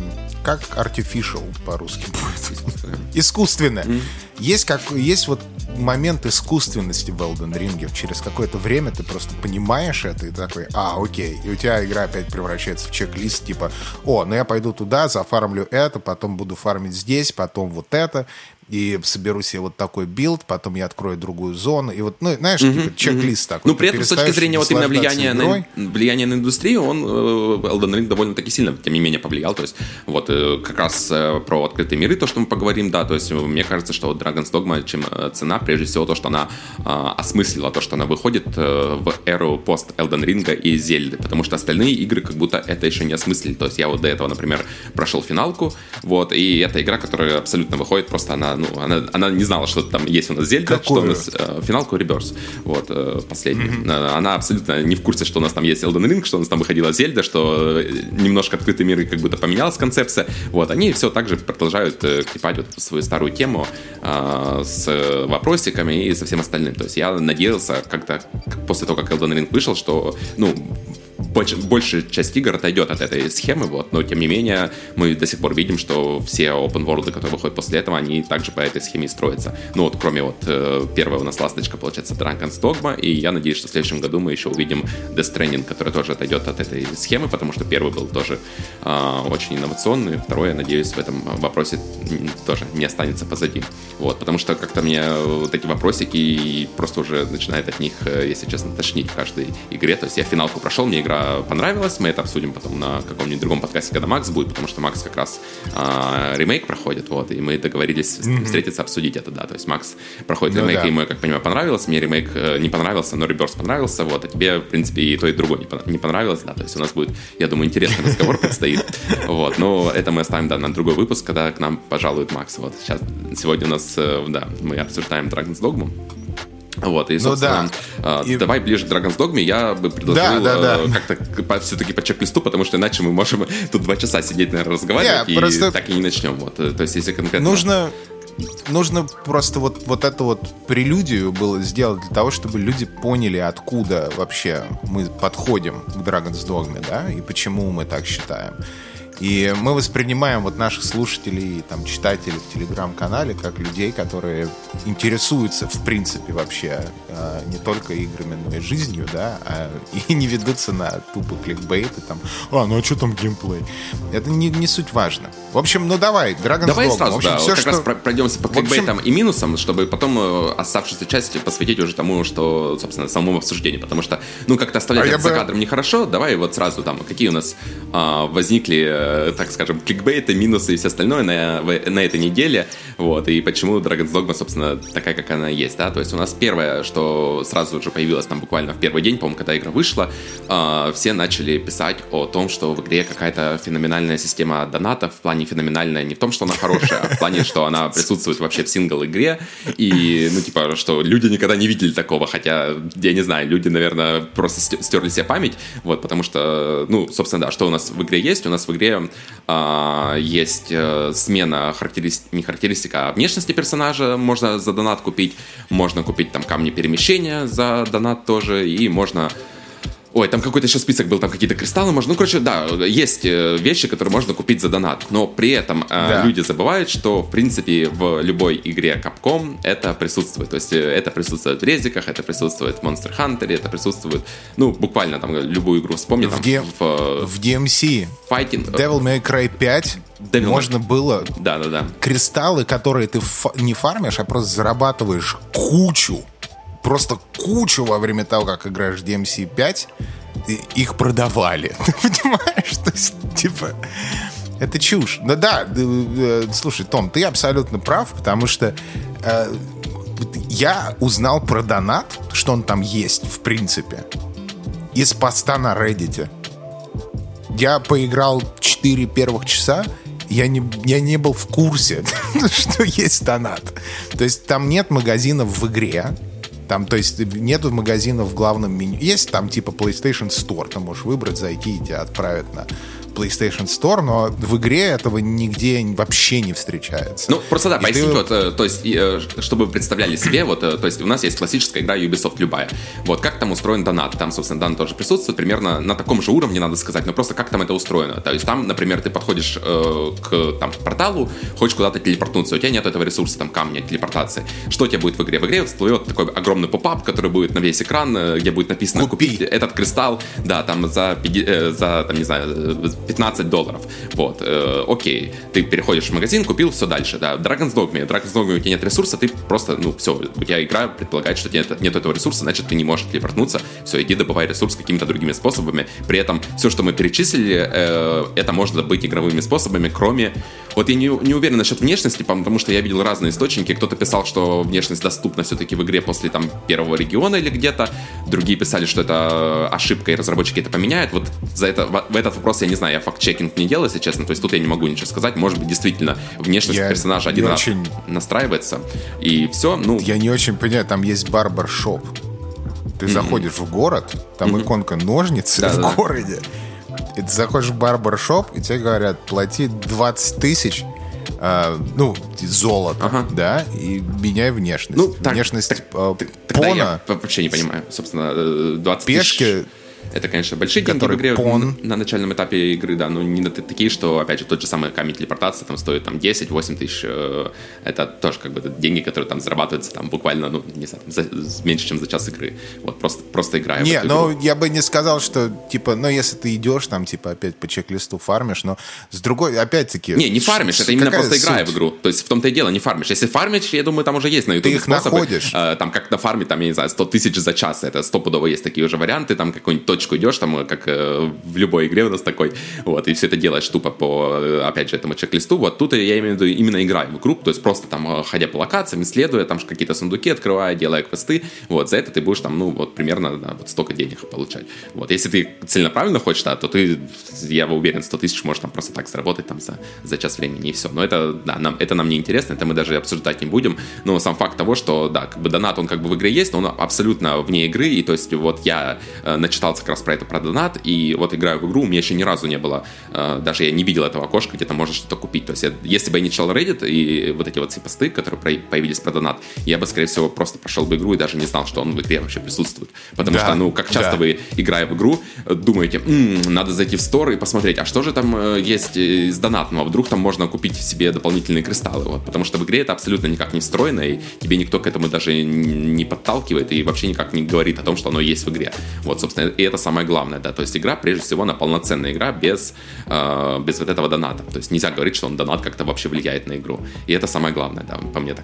как artificial по-русски будет? Искусственное. Mm-hmm. Есть, как, есть вот момент искусственности в Elden Ring. Через какое-то время ты просто понимаешь это и такой, а, окей. И у тебя игра опять превращается в чек-лист, типа, о, ну я пойду туда, зафармлю это, потом буду фармить здесь, потом вот это, и соберу себе вот такой билд, потом я открою другую зону, и вот, ну, знаешь, mm-hmm, типа чек-лист mm-hmm. такой. Ну, при этом, с точки зрения вот именно влияния на, влияния на индустрию, он, Elden Ring, довольно-таки сильно, тем не менее, повлиял. То есть, вот, как раз про открытые миры, то, что мы поговорим, да, то есть, мне кажется, что Dragon's Dogma, чем цена, прежде всего, то, что она а, осмыслила, то, что она выходит а, в эру пост Elden Ring и Зельды, потому что остальные игры как будто это еще не осмыслили. То есть, я вот до этого, например, прошел финалку, вот, и это игра, которая абсолютно выходит, просто она ну, она, она не знала, что там есть у нас Зельда, что у нас э, финалку Rebirth, вот, э, последняя. Mm-hmm. Она абсолютно не в курсе, что у нас там есть Elden Ring, что у нас там выходила Зельда, что немножко открытый мир как будто поменялась концепция. Вот, они все так же продолжают э, клепать вот эту свою старую тему э, с вопросиками и со всем остальным. То есть я надеялся как-то, после того, как Elden Ring вышел, что, ну, большая часть игр отойдет от этой схемы, вот, но тем не менее мы до сих пор видим, что все open world, которые выходят после этого, они также по этой схеме строятся. Ну вот, кроме вот первая у нас ласточка, получается, Dragon's Dogma, и я надеюсь, что в следующем году мы еще увидим Death Stranding, который тоже отойдет от этой схемы, потому что первый был тоже э, очень инновационный, второй, я надеюсь, в этом вопросе тоже не останется позади. Вот, потому что как-то мне вот эти вопросики просто уже начинает от них, если честно, тошнить в каждой игре. То есть я финалку прошел, мне игра понравилась, мы это обсудим потом на каком-нибудь другом подкасте, когда Макс будет, потому что Макс как раз э, ремейк проходит, вот, и мы договорились mm-hmm. встретиться, обсудить это, да. То есть Макс проходит ну, ремейк, да. и ему, я как понимаю, понравилось, мне ремейк не понравился, но Rebirth понравился, вот, а тебе, в принципе, и то, и другое не понравилось, да, то есть у нас будет, я думаю, интересный разговор предстоит, вот, но это мы оставим, да, на другой выпуск, когда к нам пожалует Макс, вот, сейчас, сегодня у нас, да, мы обсуждаем Dragon's Dogma. Вот, и, собственно, ну, да. э, и... давай ближе к Dragon's Dogma, я бы предложил да, да, э, да. как-то по, все-таки по чек-листу, потому что иначе мы можем тут два часа сидеть, наверное, разговаривать, yeah, и просто... так и не начнем. Вот. То есть, если конкретно... Нужно, нужно просто вот, вот эту вот прелюдию было сделать для того, чтобы люди поняли, откуда вообще мы подходим к Dragon's Dogma, да, и почему мы так считаем. И мы воспринимаем вот наших слушателей и там, читателей в Телеграм-канале как людей, которые интересуются, в принципе, вообще э, не только играми, но и жизнью, да, а, и не ведутся на тупо кликбейт и там, а, ну а что там геймплей? Это не, не суть важно. В общем, ну давай, Dragon's Dogma. Давай сразу, в общем, да, все, вот как что... раз пройдемся по кликбейтам общем... и минусам, чтобы потом оставшуюся часть посвятить уже тому, что, собственно, самому обсуждению, потому что, ну, как-то оставлять а это за бы... кадром нехорошо. Давай вот сразу там, какие у нас а, возникли, так скажем, кликбейты, минусы и все остальное на, на этой неделе, вот, и почему Dragon's Dogma, собственно, такая, как она есть, да, то есть у нас первое, что сразу же появилось там буквально в первый день, по-моему, когда игра вышла, э, все начали писать о том, что в игре какая-то феноменальная система донатов, в плане феноменальная не в том, что она хорошая, а в плане, что она присутствует вообще в сингл-игре, и, ну, типа, что люди никогда не видели такого, хотя, я не знаю, люди, наверное, просто стерли себе память, вот, потому что, ну, собственно, да, что у нас в игре есть? У нас в игре Uh, есть uh, смена характеристик, не характеристика, а внешности персонажа, можно за донат купить, можно купить там камни перемещения за донат тоже, и можно... Ой, там какой-то еще список был, там какие-то кристаллы можно... Ну, короче, да, есть вещи, которые можно купить за донат, но при этом да. люди забывают, что, в принципе, в любой игре Capcom это присутствует. То есть это присутствует в резиках, это присутствует в Monster Hunter, это присутствует, ну, буквально там любую игру вспомни. В, там, ди... в... в ди эм си Fighting. Devil May Cry пять Devil можно May... было да, да, да. кристаллы, которые ты фа... не фармишь, а просто зарабатываешь кучу. Просто кучу во время того, как играешь в ди эм си пять, их продавали. Ты понимаешь? То есть, типа, это чушь. Ну да, слушай, Том, ты абсолютно прав, потому что э, я узнал про донат, что он там есть, в принципе, из поста на Reddit. Я поиграл четыре первых часа, Я не, я не был в курсе, что есть донат. То есть там нет магазинов в игре. Там, то есть нету магазинов в главном меню. Есть там типа PlayStation Store. Ты можешь выбрать, зайти, и тебя отправят на PlayStation Store, но в игре этого нигде вообще не встречается. Ну, просто да, пояснить, ты... вот, то есть, чтобы вы представляли себе, вот, то есть у нас есть классическая игра Ubisoft любая. Вот, как там устроен донат? Там, собственно, донат тоже присутствует, примерно на таком же уровне, надо сказать, но просто как там это устроено? То есть там, например, ты подходишь э, к там, порталу, хочешь куда-то телепортнуться, у тебя нет этого ресурса, там, камня, телепортации. Что у тебя будет в игре? В игре всплывет такой огромный поп-ап, который будет на весь экран, где будет написано «Купи купить этот кристалл», да, там, за, э, за там, не знаю, пятнадцать долларов. Вот, э, окей. Ты переходишь в магазин, купил, все дальше, да. Dragon's Dogma. Dragon's Dogma, у тебя нет ресурса, ты просто, ну, все, у тебя игра предполагает, что нет, нет этого ресурса, значит, ты не можешь телепортнуться. Все, иди добывай ресурс какими-то другими способами. При этом все, что мы перечислили, э, это может быть игровыми способами, кроме... Вот я не, не уверен насчет внешности, потому что я видел разные источники. Кто-то писал, что внешность доступна все-таки в игре после там первого региона или где-то. Другие писали, что это ошибка, и разработчики это поменяют. Вот за это, в этот вопрос я не знаю, я факт-чекинг не делал, если честно. То есть тут я не могу ничего сказать. Может быть, действительно, внешность я персонажа один раз очень... настраивается, и все. Ну... Я не очень понимаю, там есть барбершоп. Ты mm-hmm. заходишь в город, там mm-hmm. иконка ножницы да, в да. городе. И ты заходишь в барбершоп, и тебе говорят, плати двадцать тысяч, э, ну, золото, ага. да, и меняй внешность. Ну, так, внешность так, э, так, тогда я вообще не понимаю, собственно, двадцать пешки, тысяч. Это, конечно, большие деньги в игре на, на начальном этапе игры, да, но не такие, что, опять же, тот же самый камень телепортации там стоит там десять-восемь тысяч. Это тоже как бы деньги, которые там зарабатываются там буквально, ну, не знаю, за, меньше, чем за час игры. Вот, просто, просто играя не, в эту ну, игру. Я бы не сказал, что, типа, ну, если ты идешь там, типа, опять по чек-листу фармишь, но с другой, опять-таки... Не, не фармишь, это именно просто играя в игру. То есть в том-то и дело, не фармишь. Если фармишь, я думаю, там уже есть на ютубе их способы. Находишь. Э, там как нафармить, там, я не знаю, сто тысяч за час. Это стопудово есть такие уже варианты. Там какую-нибудь точку идешь, там, как э, в любой игре у нас такой. Вот, и все это делаешь тупо по, опять же, этому чек-листу. Вот тут я имею в виду именно играю в игру. То есть просто там, ходя по локациям, исследуя, там какие-то сундуки открывая, делая квесты. Вот, за это ты будешь там, ну, вот примерно да, вот столько денег получать. Вот, если ты целенаправленно хочешь, да, то ты, я уверен, сто тысяч можешь там просто так заработать там за, за час времени и все. Но это, да, нам, это нам не интересно, это мы даже обсуждать не будем. Но сам факт того, что, да, как бы донат, он как бы в игре есть, но он абсолютно вне игры. И то есть вот я э, начитался как раз про это, про донат, и вот играю в игру, у меня еще ни разу не было, э, даже я не видел этого окошка, где там можно что-то купить. То есть я, если бы я не читал Reddit и вот эти вот все посты, которые про, появились про донат, я бы, скорее всего, просто прошел бы игру и даже не знал, что он в игре вообще присутствует. Потому да, что, ну, как часто да. вы, играя в игру, думаете, м-м, надо зайти в стор и посмотреть, а что же там э, есть из донатного, вдруг там можно купить себе дополнительные кристаллы. Вот. Потому что в игре это абсолютно никак не встроено, и тебе никто к этому даже не подталкивает и вообще никак не говорит о том, что оно есть в игре. Вот, собственно, и это самое главное, да. То есть игра, прежде всего, она полноценная игра без, э, без вот этого доната. То есть нельзя говорить, что он донат как-то вообще влияет на игру. И это самое главное, да, по мне так.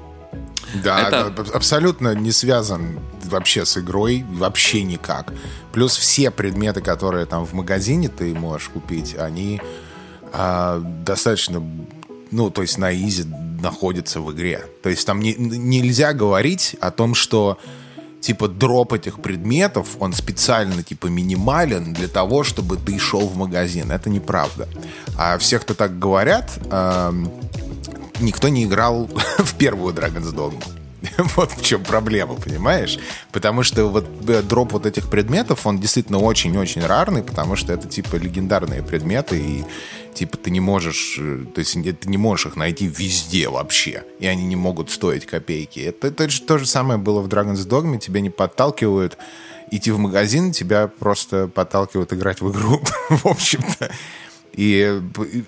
Да, это... абсолютно не связан вообще с игрой, вообще никак. Плюс все предметы, которые там в магазине ты можешь купить, они э, достаточно, ну, то есть на изи находятся в игре. То есть там не, нельзя говорить о том, что типа дроп этих предметов, он специально типа минимален для того, чтобы ты шел в магазин. Это неправда. А все, кто так говорят... Э, никто не играл в первую Dragon's Dogma. Вот в чем проблема, понимаешь? Потому что вот дроп вот этих предметов, он действительно очень-очень рарный, потому что это типа легендарные предметы, и типа ты не можешь, то есть ты не можешь их найти везде вообще, и они не могут стоить копейки. Это, это же то же самое было в Dragon's Dogma, тебя не подталкивают идти в магазин, тебя просто подталкивают играть в игру, в общем-то. И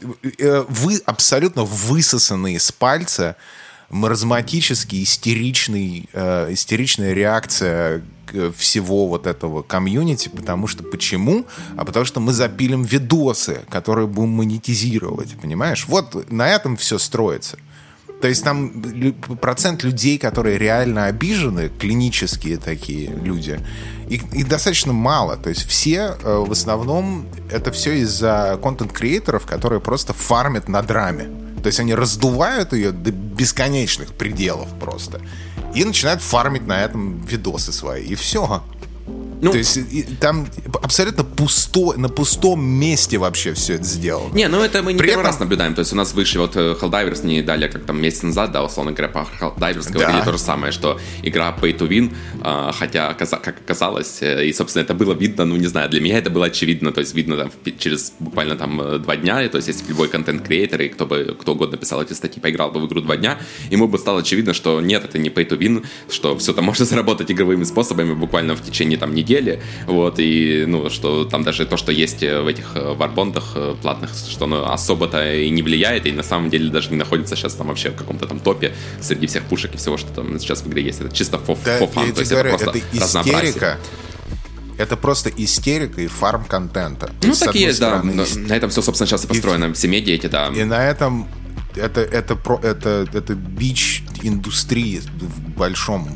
вы абсолютно высосанные из пальца, маразматический, истеричный, э, истеричная реакция всего вот этого комьюнити, потому что почему? А потому что мы запилим видосы, которые будем монетизировать, понимаешь? Вот на этом все строится. То есть там процент людей, которые реально обижены, клинические такие люди, их, их достаточно мало. То есть все, э, в основном, это все из-за контент-креаторов, которые просто фармят на драме. То есть они раздувают ее до бесконечных пределов просто. И начинают фармить на этом видосы свои. И все. Ну, то есть и, там абсолютно пусто, на пустом месте вообще все это сделано. Не, ну это мы не При первый этом... раз наблюдаем. То есть у нас вышли вот Helldivers не дали как там месяц назад, да, условно говоря, по Helldivers говорили да. то же самое, что игра pay to win, э, хотя, как оказалось, э, и, собственно, это было видно, ну, не знаю, для меня это было очевидно, то есть видно там через буквально там два дня, и, то есть если любой контент-креатор и кто бы, кто угодно писал эти статьи, поиграл бы в игру два дня, ему бы стало очевидно, что нет, это не pay to win, что все там можно заработать игровыми способами буквально в течение там недели, вот, и, ну, что там даже то, что есть в этих варбондах платных, что оно особо-то и не влияет, и на самом деле даже не находится сейчас там вообще в каком-то там топе среди всех пушек и всего, что там сейчас в игре есть. Это чисто for, да, for fun, то есть говорю, это просто это истерика. Это просто истерика и фарм контента. Ну, так и есть, да. На, на этом все, собственно, сейчас и построено. И, все медиа эти, да. И на этом это, это, это, это, это бич индустрии в большом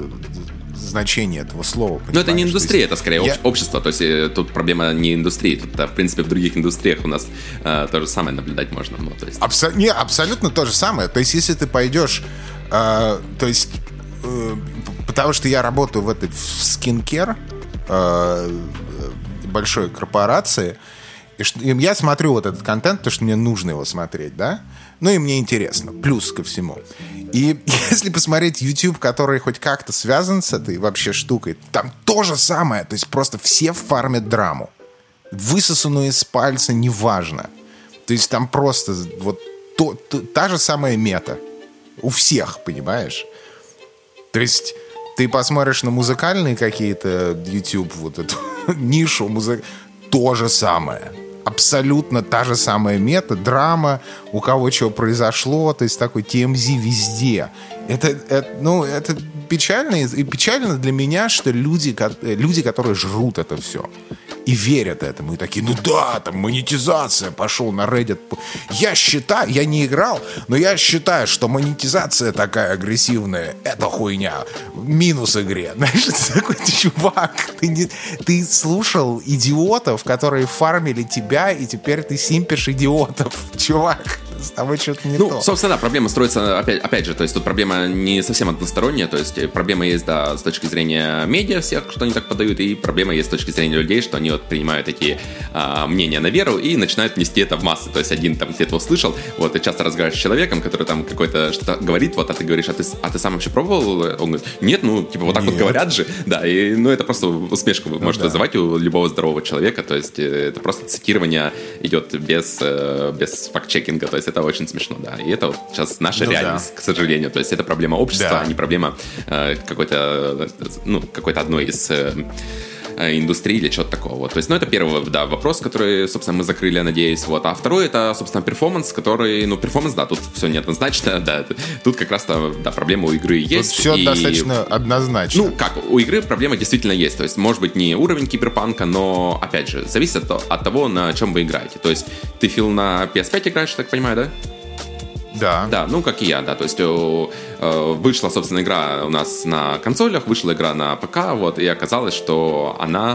значение этого слова. Ну, это не индустрия, это скорее я... общество. То есть тут проблема не индустрии. Тут, в принципе, в других индустриях у нас э, то же самое наблюдать можно. Ну, то есть... Абсо... Не, абсолютно то же самое. То есть, если ты пойдешь... Э, то есть, э, потому что я работаю в этой в скинкер э, большой корпорации, и, что, и я смотрю вот этот контент, потому что мне нужно его смотреть, да? Ну, и мне интересно. Плюс ко всему. И если посмотреть YouTube, который хоть как-то связан с этой вообще штукой, там то же самое. То есть просто все фармят драму. Высосанную из пальца неважно. То есть там просто вот то, то, та же самая мета. У всех, понимаешь? То есть ты посмотришь на музыкальные какие-то YouTube, вот эту нишу музыки, то же самое. Абсолютно та же самая мета, драма, у кого чего произошло, то есть такой ти эм зет везде. Это, это, ну, это печально, и печально для меня, что люди, люди, которые жрут это все и верят этому, и такие, ну да, там монетизация, пошел на Reddit. Я считаю, я не играл, но я считаю, что монетизация такая агрессивная, это хуйня, минус игре. Знаешь, ты такой чувак, ты, не, ты слушал идиотов, которые фармили тебя, и теперь ты симпишь идиотов. Чувак, с тобой что-то не ну, то. Ну, собственно, да, проблема строится, опять, опять же, то есть тут проблема не совсем односторонняя, то есть проблема есть, да, с точки зрения медиа всех, что они так подают, и проблема есть с точки зрения людей, что они вот принимают такие а, мнения на веру и начинают нести это в массы. То есть один там где-то услышал, вот, и часто разговариваешь с человеком, который там какой-то что-то говорит, вот, а ты говоришь, а ты, а ты сам вообще пробовал? Он говорит, нет, ну, типа, вот так нет. Вот говорят же, да, и, ну, это просто усмешку ну, может да. вызывать у любого здорового человека, то есть это просто цитирование идет без, без факт-чекинга, то есть это очень смешно, да, и это вот сейчас наша ну, реальность, да. к сожалению, то есть это проблема общества, да. а не проблема э, какой-то, ну, какой-то одной из э, индустрии или чего-то такого. Вот. То есть, ну, это первый, да, вопрос, который, собственно, мы закрыли, я надеюсь. Вот. А второй, это, собственно, перформанс, который, ну, перформанс, да, тут все неоднозначно, да, тут как раз-то, да, проблема у игры есть. Тут все и... достаточно однозначно. Ну, как, у игры проблема действительно есть. То есть, может быть, не уровень киберпанка, но, опять же, зависит от, от того, на чем вы играете. То есть, ты, Фил, на пи эс пять играешь, я так понимаю, да? Да. Да, ну, как и я, да, то есть э, вышла, собственно, игра у нас на консолях, вышла игра на ПК, вот, и оказалось, что она...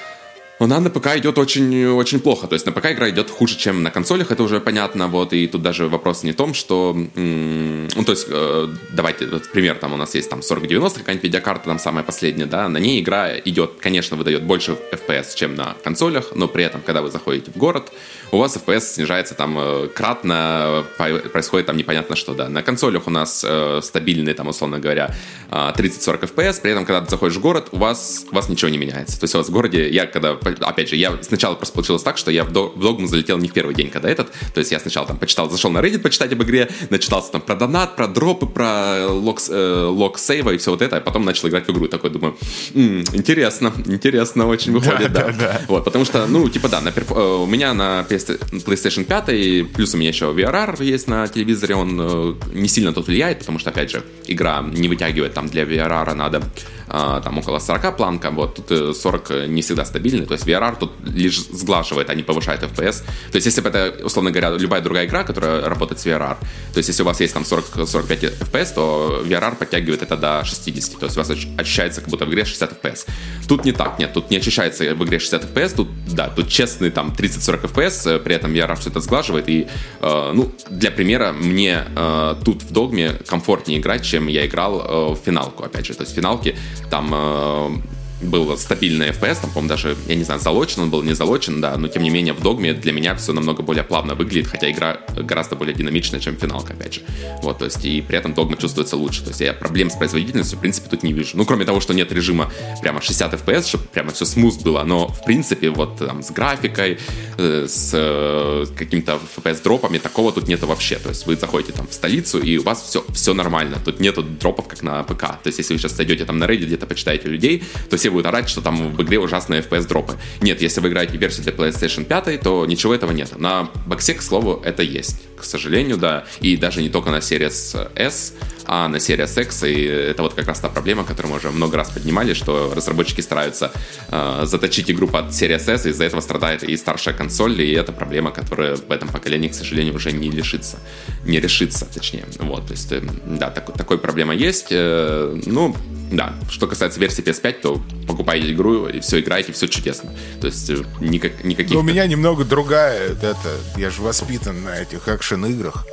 Она на ПК идет очень, очень плохо. То есть на ПК игра идет хуже, чем на консолях, это уже понятно. Вот, и тут даже вопрос не в том, что... М- ну, то есть, э, давайте, вот, пример, там у нас есть там сорок девяносто, какая-нибудь видеокарта, там самая последняя, да, на ней игра идет, конечно, выдает больше эф пи эс, чем на консолях, но при этом, когда вы заходите в город, у вас эф пи эс снижается там э, кратно, происходит там непонятно что, да. На консолях у нас э, стабильный, там, условно говоря, тридцать-сорок эф пи эс, при этом, когда ты заходишь в город, у вас, у вас ничего не меняется. То есть у вас в городе, я когда... Опять же, я сначала просто получилось так, что я в Dogma залетел не в первый день, когда этот, то есть я сначала там почитал, зашел на Reddit почитать об игре, начитался там про донат, про дропы, про лог, э, лог сейва и все вот это, а потом начал играть в игру, такой думаю, м-м, интересно, интересно очень выходит, да, да. да, да. Вот, потому что, ну, типа, да, на перф... у меня на PlayStation пять, плюс у меня еще ви ар ар есть на телевизоре, он э, не сильно тут влияет, потому что, опять же, игра не вытягивает, там для ви ар ар надо э, там около сорок планка, вот, тут сорок не всегда стабильный, то есть ви ар ар тут лишь сглаживает, а не повышает эф пи эс. То есть, если бы это, условно говоря, любая другая игра, которая работает с ви ар ар, то есть, если у вас есть там сорок-сорок пять эф пи эс, то ви ар ар подтягивает это до шестьдесят. То есть, у вас ощущается, как будто в игре шестьдесят эф пи эс. Тут не так, нет, тут не ощущается в игре шестьдесят эф пи эс, тут, да, тут честный там тридцать-сорок эф пи эс, при этом ви ар ар все это сглаживает. И, э, ну, для примера, мне э, тут в Догме комфортнее играть, чем я играл э, в финалку, опять же. То есть, в финалке там... Э, был стабильный эф пи эс, там, по-моему, даже, я не знаю, залочен он был, не залочен, да, но, тем не менее, в Догме для меня все намного более плавно выглядит, хотя игра гораздо более динамичная, чем финалка, опять же. Вот, то есть, и при этом Догма чувствуется лучше. То есть, я проблем с производительностью, в принципе, тут не вижу. Ну, кроме того, что нет режима прямо шестьдесят эф пи эс, чтобы прямо все смуз было, но, в принципе, вот, там, с графикой, э, с э, какими-то эф пи эс-дропами, такого тут нету вообще. То есть, вы заходите там в столицу, и у вас все, все нормально. Тут нету дропов, как на ПК. То есть, если вы сейчас зайдете там на Reddit, где-то почитаете людей, то все будут орать, что там в игре ужасные эф пи эс-дропы. Нет, если вы играете версию для PlayStation пять, то ничего этого нет. На боксе, к слову, это есть. К сожалению, да. И даже не только на Series S, а на Series X. И это вот как раз та проблема, которую мы уже много раз поднимали, что разработчики стараются э, заточить игру под Series S, и из-за этого страдает и старшая консоль, и это проблема, которая в этом поколении, к сожалению, уже не решится. Не решится, точнее. Вот, то есть, э, да, так, такой проблема есть. Э, ну, да, что касается версии пи эс пять, то покупайте игру, и все играете, все чудесно. То есть никак, никаких... Но у меня немного другая, это, я же воспитан на этих экшен-играх.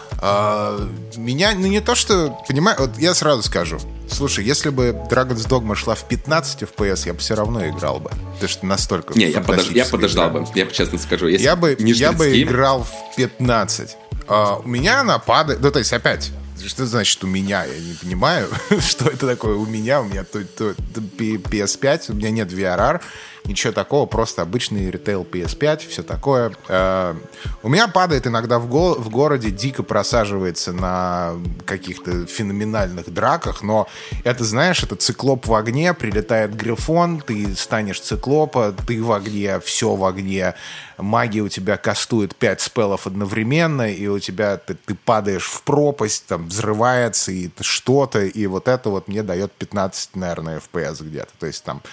А, меня, ну не то что, понимаю, вот я сразу скажу. Слушай, если бы Dragon's Dogma шла в пятнадцать эф пи эс, я бы все равно играл бы. Потому что настолько... Не, я, подож... я подождал игра. бы, я честно скажу. Если я бы, я бы играл в пятнадцать. А, у меня она падает... Ну, то есть, опять... Что значит у меня? Я не понимаю, что это такое у меня. У меня то, то, то пи эс пять, у меня нет ви ар ар. ничего такого, просто обычный ритейл пи эс пять, все такое. Э, у меня падает иногда в, го- в городе, дико просаживается на каких-то феноменальных драках, но это, знаешь, это циклоп в огне, прилетает грифон, ты станешь циклопа, ты в огне, все в огне, магия у тебя кастует пять спеллов одновременно, и у тебя ты, ты падаешь в пропасть, там взрывается и что-то, и вот это вот мне дает пятнадцать, наверное, эф пи эс где-то. То есть там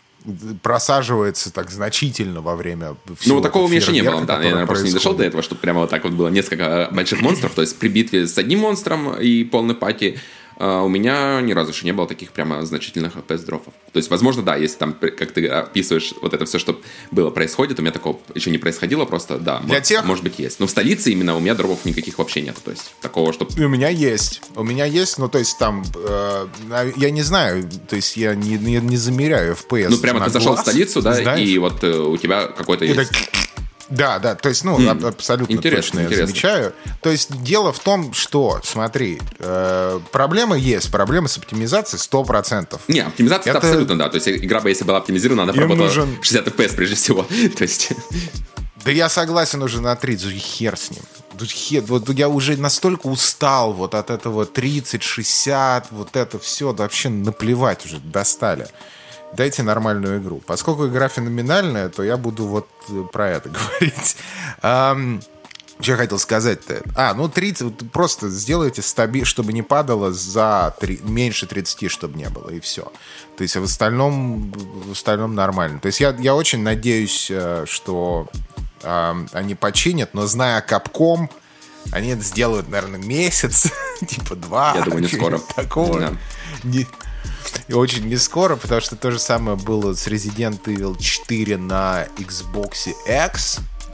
просаживается так значительно во время всего. Ну, вот такого у меня еще не было, да. Я, наверное, происходит. просто не дошел до этого, чтобы прямо вот так вот было несколько больших монстров. То есть при битве с одним монстром и полной пати у меня ни разу еще не было таких прямо значительных эф пи эс-дропов. То есть, возможно, да, если там, как ты описываешь, вот это все, что было, происходит, у меня такого еще не происходило, просто, да, Для может, тех... может быть, есть. Но в столице именно у меня дропов никаких вообще нет. То есть, такого, что... У меня есть. У меня есть, ну, то есть, там, э, я не знаю, то есть, я не, не, не замеряю эф пи эс. Ну, прямо ты зашел в столицу, да, знаешь? И вот э, у тебя какой-то есть... Это... Да, да, то есть, ну, mm. абсолютно интересно, точно интересно. я замечаю. То есть, дело в том, что, смотри, э, проблема есть, проблема с оптимизацией сто процентов. Не, оптимизация это... абсолютно, да. То есть, игра бы, если была оптимизирована, она работала нужен... шестьдесят эф пи эс прежде всего. То есть... Да я согласен уже на тридцать, хер с ним. Хер, вот я уже настолько устал вот от этого тридцать, шестьдесят, вот это все, да вообще наплевать уже, достали. Дайте нормальную игру. Поскольку игра феноменальная, то я буду вот про это говорить. Um, что я хотел сказать-то? А, ну тридцать, просто сделайте стабильно, чтобы не падало за три, меньше тридцати, чтобы не было, и все. То есть в остальном, в остальном нормально. То есть я, я очень надеюсь, что э, они починят, но зная Capcom, они это сделают, наверное, месяц, типа два. Я думаю, не скоро. Такого. Да. Не... И очень не скоро, потому что то же самое было с Resident Evil четыре на Xbox X,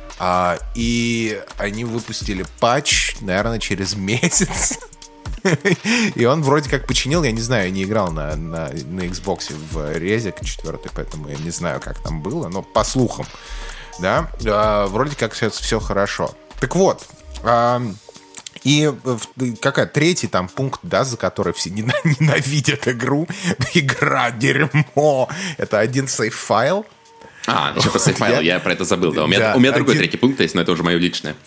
а, и они выпустили патч, наверное, через месяц. И он вроде как починил, я не знаю, я не играл на, на, на Xbox в Резик четыре, поэтому я не знаю, как там было, но по слухам, да, а, вроде как все, все хорошо. Так вот, а, и какая третий там пункт, да, за который все ненавидят игру. Игра дерьмо. Это один сейф-файл. А, еще про сейф-файл, я... я про это забыл. Да. У меня, да, у меня другой один... третий пункт есть, но это уже мое личное.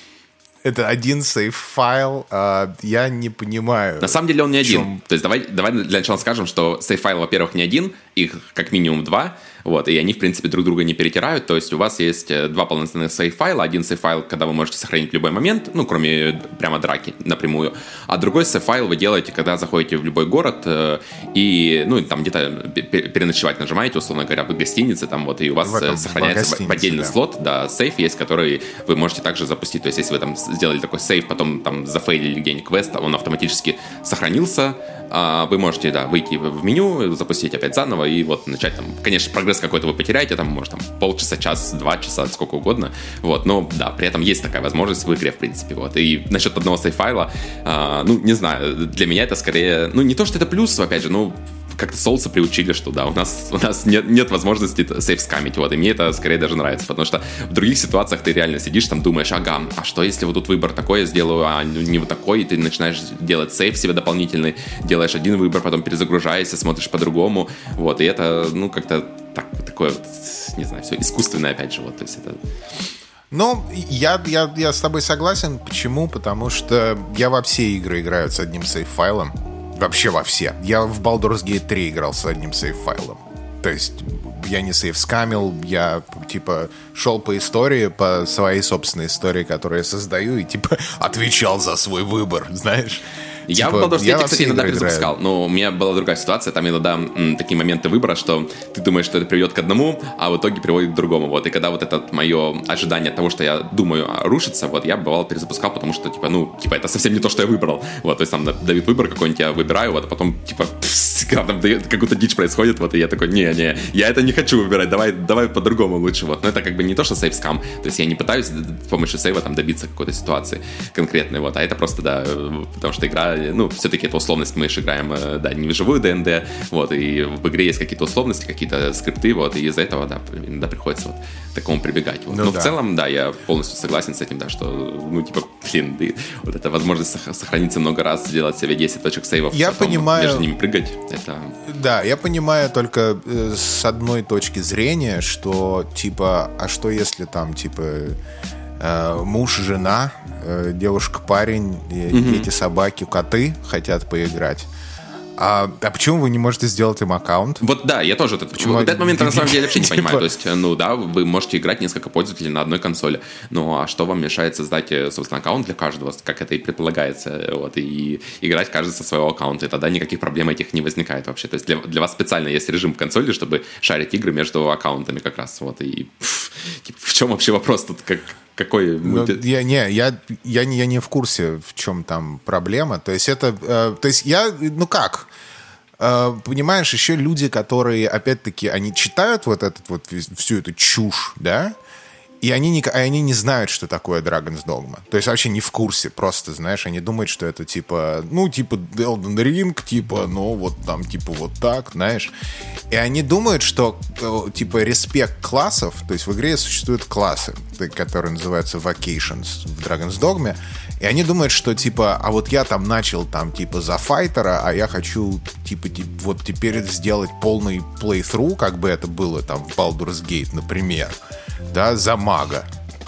Это один сейф-файл, а, я не понимаю. На самом деле он не один. Чем... То есть давай, давай для начала скажем, что сейф-файл, во-первых, не один, их как минимум два. Вот, и они, в принципе, друг друга не перетирают. То есть у вас есть два полноценных сейф-файла. Один сейф-файл, когда вы можете сохранить в любой момент, ну, кроме прямо драки напрямую. А другой сейф-файл вы делаете, когда заходите в любой город э, и, ну, там где-то переночевать нажимаете, условно говоря, в гостинице, там вот, и у вас в сохраняется в отдельный да. слот, да, сейф есть, который вы можете также запустить. То есть если вы там сделали такой сейф, потом там зафейлили где-нибудь квест, он автоматически сохранился, э, вы можете, да, выйти в меню, запустить опять заново и вот начать там, конечно, прогресс какой-то вы потеряете, там, может, там, полчаса, час, два часа, сколько угодно, вот, но, да, при этом есть такая возможность в игре, в принципе, вот, и насчет одного сейф-файла, э, ну, не знаю, для меня это скорее, ну, не то, что это плюс, опять же, ну, как-то соусы приучили, что, да, у нас, у нас нет, нет возможности сейф-скамить, вот, и мне это скорее даже нравится, потому что в других ситуациях ты реально сидишь, там, думаешь, ага, а что, если вот тут выбор такой я сделаю, а не вот такой, и ты начинаешь делать сейф себе дополнительный, делаешь один выбор, потом перезагружаешься, смотришь по-другому, вот, и это, ну, как-то так, такое, вот, не знаю, все искусственное, опять же, вот, то есть это... Ну, я, я, я с тобой согласен. Почему? Потому что я во все игры играю с одним сейф-файлом. Вообще во все. Я в Baldur's Gate три играл с одним сейф-файлом. То есть я не сейф-скамил, я, типа, шел по истории, по своей собственной истории, которую я создаю, и, типа, отвечал за свой выбор, знаешь? Я типа, в Baldur's Gate, кстати, иногда перезапускал, но у меня была другая ситуация, там иногда м, такие моменты выбора, что ты думаешь, что это приведет к одному, а в итоге приводит к другому, вот, и когда вот это мое ожидание того, что я думаю, рушится, вот, я бывало перезапускал, потому что, типа, ну, типа, это совсем не то, что я выбрал, вот, то есть там дают выбор какой-нибудь, я выбираю, вот, а потом, типа, пс, там какая-то дичь происходит, вот, и я такой, не-не, я это не хочу выбирать, давай, давай по-другому лучше, вот, но это как бы не то, что сейф-скам, то есть я не пытаюсь с помощью сейва там добиться какой-то ситуации конкретной, вот, а это просто, да, потому что игра, ну, все-таки это условность, мы же играем, да, не в живую ДНД, вот, и в игре есть какие-то условности, какие-то скрипты, вот, и из-за этого, да, иногда приходится вот к такому прибегать. Вот. Ну, но да. В целом, да, я полностью согласен с этим, да, что, ну, типа, блин, да, вот эта возможность сохраниться много раз, сделать себе десять точек сейвов, я понимаю, между ними прыгать, это... Да, я понимаю только э, с одной точки зрения, что, типа, а что если там, типа, э, муж, жена, э, девушка, парень, mm-hmm. дети, собаки, коты хотят поиграть? А, а почему вы не можете сделать им аккаунт? Вот да, я тоже. Почему? В этот момент я на самом деле вообще не понимаю. То есть, ну да, вы можете играть несколько пользователей на одной консоли. Ну а что вам мешает создать, собственно, аккаунт для каждого, как это и предполагается, вот, и играть каждый со своего аккаунта. И тогда никаких проблем этих не возникает вообще. То есть для, для вас специально есть режим в консоли, чтобы шарить игры между аккаунтами как раз. Вот, и пфф, типа, в чем вообще вопрос тут? Как, какой... Ну, я, не, я, я, не, я не в курсе, в чем там проблема. То есть это... Э, то есть я... Ну как... Понимаешь, еще люди, которые, опять-таки, они читают вот, этот, вот всю эту чушь, да, и они не, они не знают, что такое Dragon's Dogma. То есть вообще не в курсе, просто, знаешь, они думают, что это типа, ну, типа Elden Ring, типа, ну, вот там, типа вот так, знаешь. И они думают, что, типа, респект классов, то есть в игре существуют классы, которые называются Vocations в Dragon's Dogma, и они думают, что, типа, а вот я там начал, там, типа, за файтера, а я хочу, типа, типа вот теперь сделать полный плейthrough, как бы это было там в Baldur's Gate, например, да, за мага.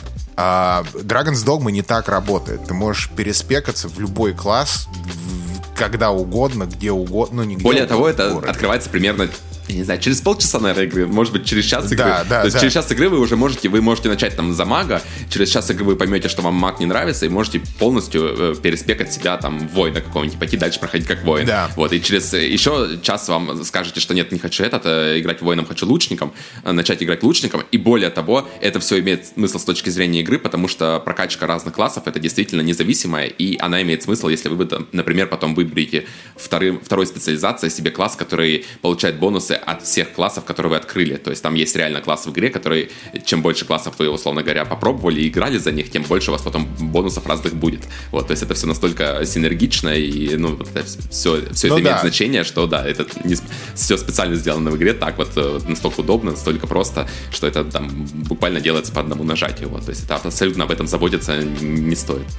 А Dragon's Dogma не так работает. Ты можешь переспекаться в любой класс, в, когда угодно, где угодно, ну, не где Более угодно, того, это открывается примерно... Я не знаю, через полчаса, наверное, игры, может быть, через час игры. Да, да, То есть да. через час игры вы уже можете, вы можете начать там за мага, через час игры вы поймете, что вам маг не нравится, и можете полностью э, переспекать себя там в воина какого-нибудь, пойти дальше проходить как воин. Да. Вот, и через еще час вам скажете, что нет, не хочу этот, а играть воином, хочу лучником, начать играть лучником, и более того, это все имеет смысл с точки зрения игры, потому что прокачка разных классов это действительно независимая, и она имеет смысл, если вы, например, потом выберете вторым, второй специализацией себе класс, который получает бонусы от всех классов, которые вы открыли. То есть там есть реально класс в игре, который, чем больше классов вы, условно говоря, попробовали и играли за них, тем больше у вас потом бонусов разных будет. Вот, то есть это все настолько синергично, и ну, это все, все ну, это да. имеет значение, что да, это не, все специально сделано в игре, так вот настолько удобно, настолько просто, что это там буквально делается по одному нажатию. Вот, то есть это абсолютно об этом заботиться не стоит.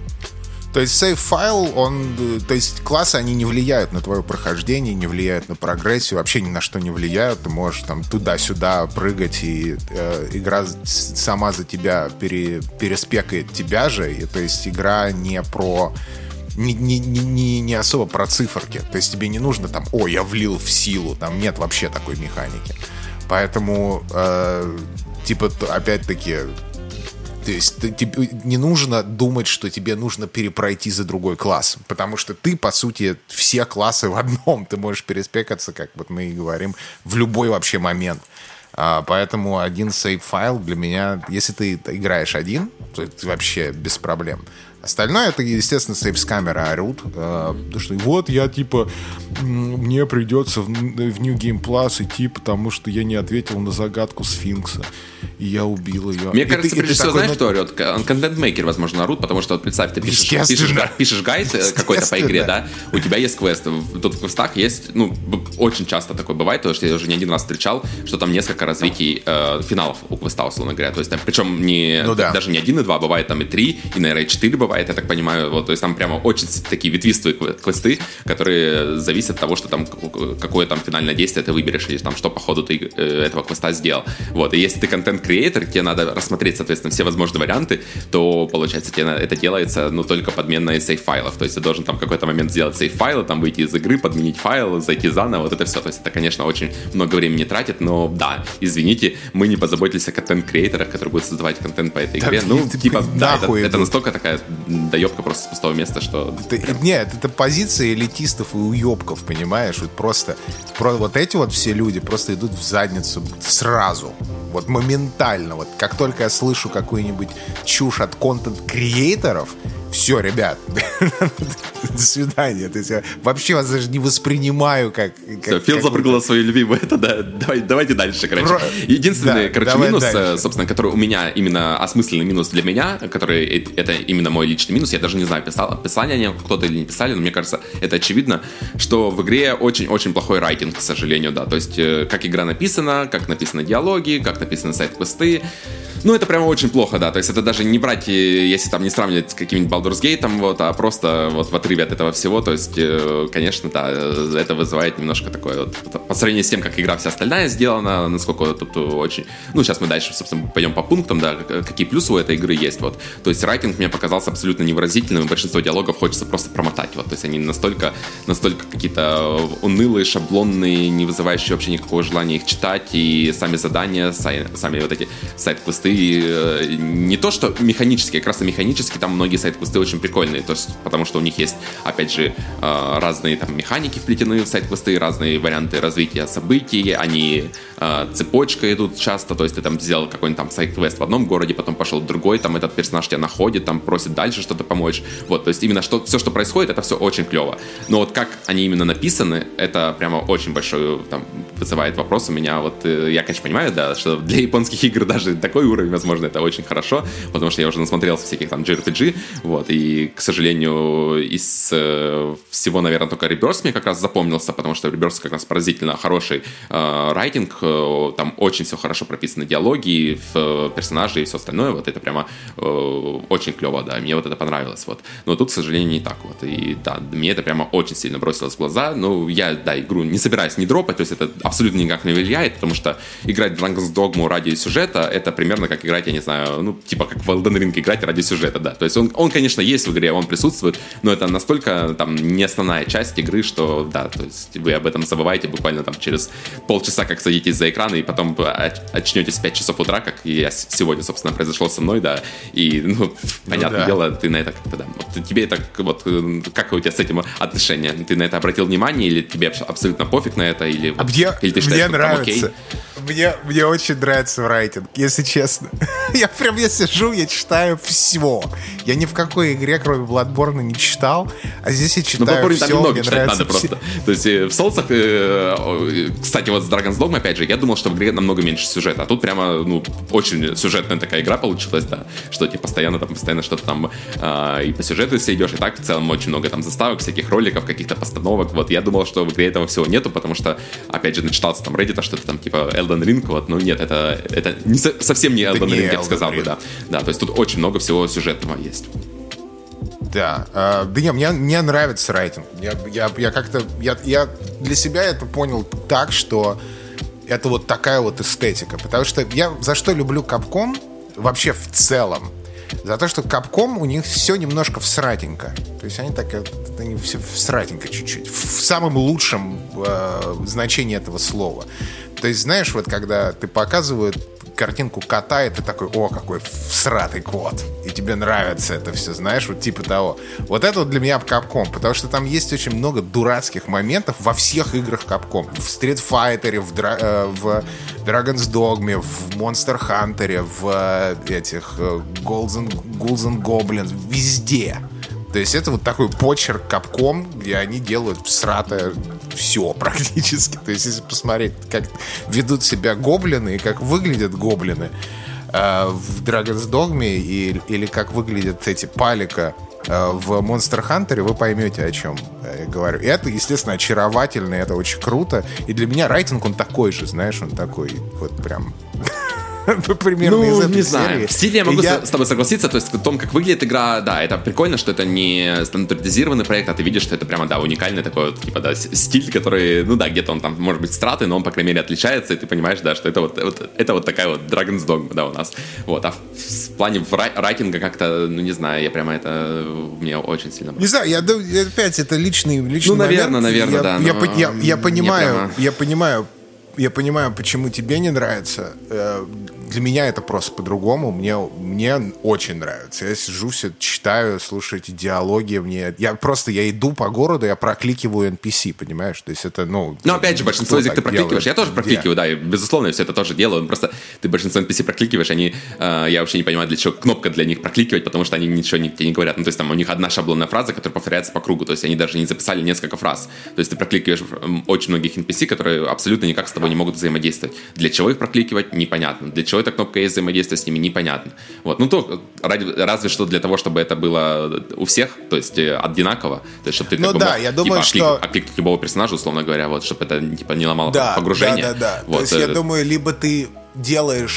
То есть сейв-файл, он... То есть классы, они не влияют на твое прохождение, не влияют на прогрессию, вообще ни на что не влияют. Ты можешь там туда-сюда прыгать, и э, игра сама за тебя пере, переспекает тебя же. И, то есть игра не про... Не, не, не, не особо про циферки. То есть тебе не нужно там, о, я влил в силу. Там нет вообще такой механики. Поэтому, э, типа, опять-таки... То есть ты, тебе не нужно думать, что тебе нужно перепройти за другой класс, потому что ты, по сути, все классы в одном. Ты можешь переспекаться, как вот мы и говорим, в любой вообще момент. А, поэтому один сейв-файл для меня, если ты играешь один, то это вообще без проблем. Остальное, это, естественно, сейв с камеры орут. Э, потому что вот я, типа, мне придется в, в New Game Plus идти, потому что я не ответил на загадку сфинкса. И я убил ее. Мне и кажется, ты, прежде всего, такой, знаешь, ну... что орет? Контент-мейкер, возможно, орут, потому что, вот представь, ты пишешь, пишешь, пишешь гайд какой-то по игре, да? У тебя есть квест. Тут в квестах есть, ну, очень часто такое бывает, потому что я уже не один раз встречал, что там несколько развитий э, финалов у квеста, условно говоря. То есть там, причем не, ну, да. даже не один и два, бывает там и три, и, наверное, и четыре бывает, я так понимаю. Вот, то есть там прямо очень такие ветвистые квесты, которые зависят от того, что там, какое там финальное действие ты выберешь, или там, что по ходу ты э, этого квеста сделал. Вот, и если ты контент-креатор, тебе надо рассмотреть, соответственно, все возможные варианты, то, получается, тебе это делается, ну, только подменой сейф-файлов. То есть ты должен там в какой-то момент сделать сейф-файлы, там выйти из игры, подменить файл, зайти заново, вот это все. То есть это, конечно, очень много времени тратит, но да, извините, мы не позаботились о контент-креаторах, которые будут создавать контент по этой игре. Так, ну, типа, да, это, это настолько такая доебка просто с пустого места, что... Это, нет, это позиция элитистов и уебков, понимаешь? Вот просто, про, вот эти вот все люди просто идут в задницу сразу. Вот моментально. Вот как только я слышу какую-нибудь чушь от контент-креаторов, все, ребят, до свидания. То есть я вообще вас даже не воспринимаю как... как Фил запрыгнула свою любимую. Это да, давай, давайте дальше, короче. Про... Единственный, да, короче, минус, дальше. собственно, который у меня именно осмысленный минус для меня, который это именно мой личный минус, я даже не знаю, писал, писали они кто-то или не писали, но мне кажется, это очевидно, что в игре очень-очень плохой райтинг, к сожалению, да. То есть, как игра написана, как написаны диалоги, как написаны сайт-квесты, Ну, это прямо очень плохо, да. То есть это даже не брать, если там не сравнивать с каким-нибудь Baldur's Gate, вот, а просто вот в отрыве от этого всего. То есть, конечно, да, это вызывает немножко такое вот, по сравнению с тем, как игра вся остальная сделана, насколько тут очень... Ну, сейчас мы дальше, собственно, пойдем по пунктам, да, какие плюсы у этой игры есть, вот. То есть райтинг мне показался абсолютно невыразительным, и большинство диалогов хочется просто промотать, вот. То есть они настолько, настолько какие-то унылые, шаблонные, не вызывающие вообще никакого желания их читать, и сами задания, сами вот эти сайт-квесты, не то что механические, как раз и механически там многие сайт-квесты очень прикольные, то есть, потому что у них есть, опять же, разные там механики вплетены в сайт-квесты, разные варианты развития событий, они цепочкой идут часто, то есть ты там сделал какой-нибудь там сайт-квест в одном городе, потом пошел в другой, там этот персонаж тебя находит, там просит дальше что-то помочь, вот, то есть именно что, все, что происходит, это все очень клево, но вот как они именно написаны, это прямо очень большой, там, вызывает вопрос у меня, вот, я, конечно, понимаю, да, что для японских игр даже такой уровень, возможно, это очень хорошо, потому что я уже насмотрелся всяких там джей ар пи джи, вот, и, к сожалению, из э, всего, наверное, только Rebirth мне как раз запомнился, потому что Rebirth как раз поразительно хороший э, райтинг, э, там очень все хорошо прописаны диалоги, в, персонажи и все остальное, вот это прямо э, очень клево, да, мне вот это понравилось, вот, но тут, к сожалению, не так, вот, и да, мне это прямо очень сильно бросилось в глаза, ну, я, да, игру не собираюсь не дропать, то есть это абсолютно никак не влияет, потому что играть в Dragon's Dogma ради сюжета, это примерно как играть, я не знаю, ну, типа как в Elden Ring играть ради сюжета, да. То есть он, он, конечно, есть в игре, он присутствует, но это настолько там не основная часть игры, что, да, то есть вы об этом забываете буквально там через полчаса, как садитесь за экран, и потом очнетесь в пять часов утра, как я сегодня, собственно, произошло со мной, да, и, ну, понятное ну, да. дело, ты на это как-то, да, вот, тебе это, вот, как у тебя с этим отношения? Ты на это обратил внимание, или тебе абсолютно пофиг на это, или, а мне, или ты считаешь, мне нравится. Окей? Мне, мне очень нравится райтинг, если честно. Я прям, я сижу, я читаю все. Я ни в какой игре, кроме Bloodborne, не читал, а здесь я читаю ну, все. Там немного читать надо все. Просто. То есть в Соулсах, кстати, вот с Dragon's Dogma, опять же, я думал, что в игре намного меньше сюжета, а тут прямо, ну, очень сюжетная такая игра получилась, да, что тебе постоянно там, постоянно что-то там и по сюжету если идешь, и так в целом очень много там заставок, всяких роликов, каких-то постановок, вот, я думал, что в игре этого всего нету, потому что, опять же, начитался там Reddit, что-то там, типа, Elden Ring, вот, но нет, это, это не, совсем не Elden Ring, я бы сказал бы, да. Да, то есть тут очень много всего сюжетного есть. Да, э, да не, мне, мне нравится райтинг. Я, я, я как-то, я, я для себя это понял так, что это вот такая вот эстетика. Потому что я за что люблю Capcom вообще в целом? За то, что Capcom, у них все немножко всратенько. То есть они так, они все всратенько чуть-чуть. В самом лучшем э, значении этого слова. То есть, знаешь, вот когда ты показывают картинку кота, и ты такой, о, какой всратый кот. И тебе нравится это все, знаешь, вот типа того. Вот это вот для меня Capcom, потому что там есть очень много дурацких моментов во всех играх Capcom. В Street Fighter, в, Dra- э, в Dragon's Dogma, в Monster Hunter, в э, этих э, Ghouls and, Ghouls and Goblins, везде. То есть это вот такой почерк Capcom, где они делают всратое все практически. То есть если посмотреть, как ведут себя гоблины и как выглядят гоблины э, в Dragon's Dogma и, или как выглядят эти палика э, в Monster Hunter, вы поймете, о чем я говорю. И это, естественно, очаровательно, это очень круто. И для меня райтинг, он такой же, знаешь, он такой вот прям... Примерно ну, из этой не знаю. серии. В стиле я могу я... с тобой согласиться, то есть в том, как выглядит игра, да, это прикольно, что это не стандартизированный проект, а ты видишь, что это прямо, да, уникальный такой вот, типа, да, стиль, который, ну да, где-то он там, может быть, стратый, но он, по крайней мере, отличается, и ты понимаешь, да, что это вот, вот это вот такая вот Dragon's Dogma, да, у нас. Вот, а в, в плане райтинга как-то, ну, не знаю, я прямо это мне очень сильно... Не знаю, я, опять, это личный, личный ну, наверное, момент. наверное, я, да. Я, но... я, я понимаю, прямо... я понимаю, я понимаю, почему тебе не нравится. Для меня это просто по-другому. Мне, мне очень нравится. Я сижу, все читаю, слушаю эти диалоги. Мне, я просто я иду по городу, я прокликиваю эн пи си, понимаешь? То есть это, ну... Ну, опять же, большинство из них ты прокликиваешь. Я тоже прокликиваю, да, и, безусловно, я все это тоже делаю. Просто ты большинство эн пи си прокликиваешь, они... Э, я вообще не понимаю, для чего кнопка для них прокликивать, потому что они ничего не, тебе не говорят. Ну, то есть там у них одна шаблонная фраза, которая повторяется по кругу. То есть они даже не записали несколько фраз. То есть ты прокликиваешь очень многих эн пи си, которые абсолютно никак с тобой не могут взаимодействовать. Для чего их прокликивать? Непонятно. Для чего эта кнопка есть, взаимодействовать с ними? Непонятно. Вот. Ну, то ради, разве что для того, чтобы это было у всех, то есть одинаково. То есть, чтобы ты ну, как бы да, мог, я думаю, типа, что... оклик, окликнуть любого персонажа, условно говоря, вот, чтобы это типа не ломало да, погружение. Да, да, да. Вот. То есть я думаю, либо ты делаешь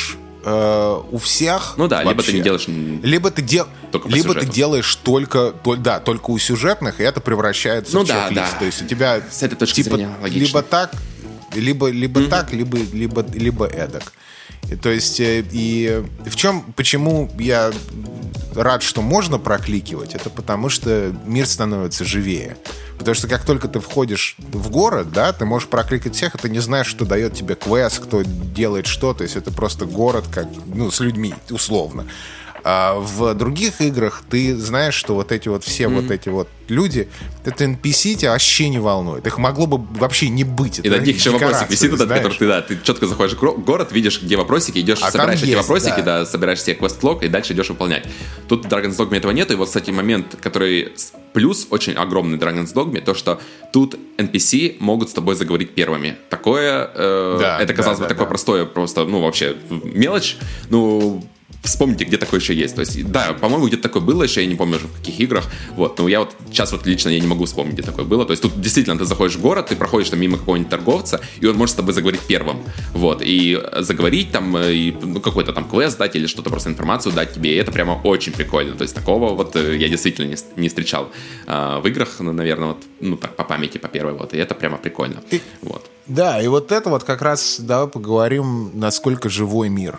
э, у всех. Ну да, вообще. либо ты не делаешь... Либо ты, дел... либо ты делаешь только, то, да, только у сюжетных, и это превращается ну, в да, чек-лист. да. То есть у тебя с этой точки типа, зрения логично. Либо так, либо, либо mm-hmm. так, либо, либо, либо эдак. И, то есть, и в чем, почему я рад, что можно прокликивать, это потому что мир становится живее. Потому что как только ты входишь в город, да, ты можешь прокликать всех, и ты не знаешь, что дает тебе квест, кто делает что. То есть это просто город как, ну, с людьми, условно. А в других играх ты знаешь, что вот эти вот все mm-hmm. вот эти вот люди, это эн пи си тебя вообще не волнует. Их могло бы вообще не быть. И на них еще вопросик висит, этот, который ты, да, ты четко заходишь в город, видишь, где вопросики, идешь, а собираешь эти есть, вопросики, да. да, собираешь себе квест-лог и дальше идешь выполнять. Тут в Dragon's Dogma этого нету, и вот, кстати, момент, который плюс очень огромный в Dragon's Dogma, то, что тут эн пи си могут с тобой заговорить первыми. Такое, э, да, это, казалось да, бы, да, такое да. простое, просто, ну, вообще, мелочь, ну... Вспомните, где такое еще есть. То есть, да, по-моему, где-то такое было еще, я не помню уже в каких играх. Вот, но я вот сейчас вот лично я не могу вспомнить, где такое было. То есть тут действительно ты заходишь в город, ты проходишь там мимо какого-нибудь торговца, и он может с тобой заговорить первым. Вот, и заговорить там, и, ну, какой-то там квест дать или что-то, просто информацию дать тебе. И это прямо очень прикольно. То есть такого вот я действительно не, не встречал а, в играх, ну, наверное, вот, ну, так, по памяти, по первой. Вот, и это прямо прикольно. И, вот. Да, и вот это вот как раз давай поговорим, насколько живой мир.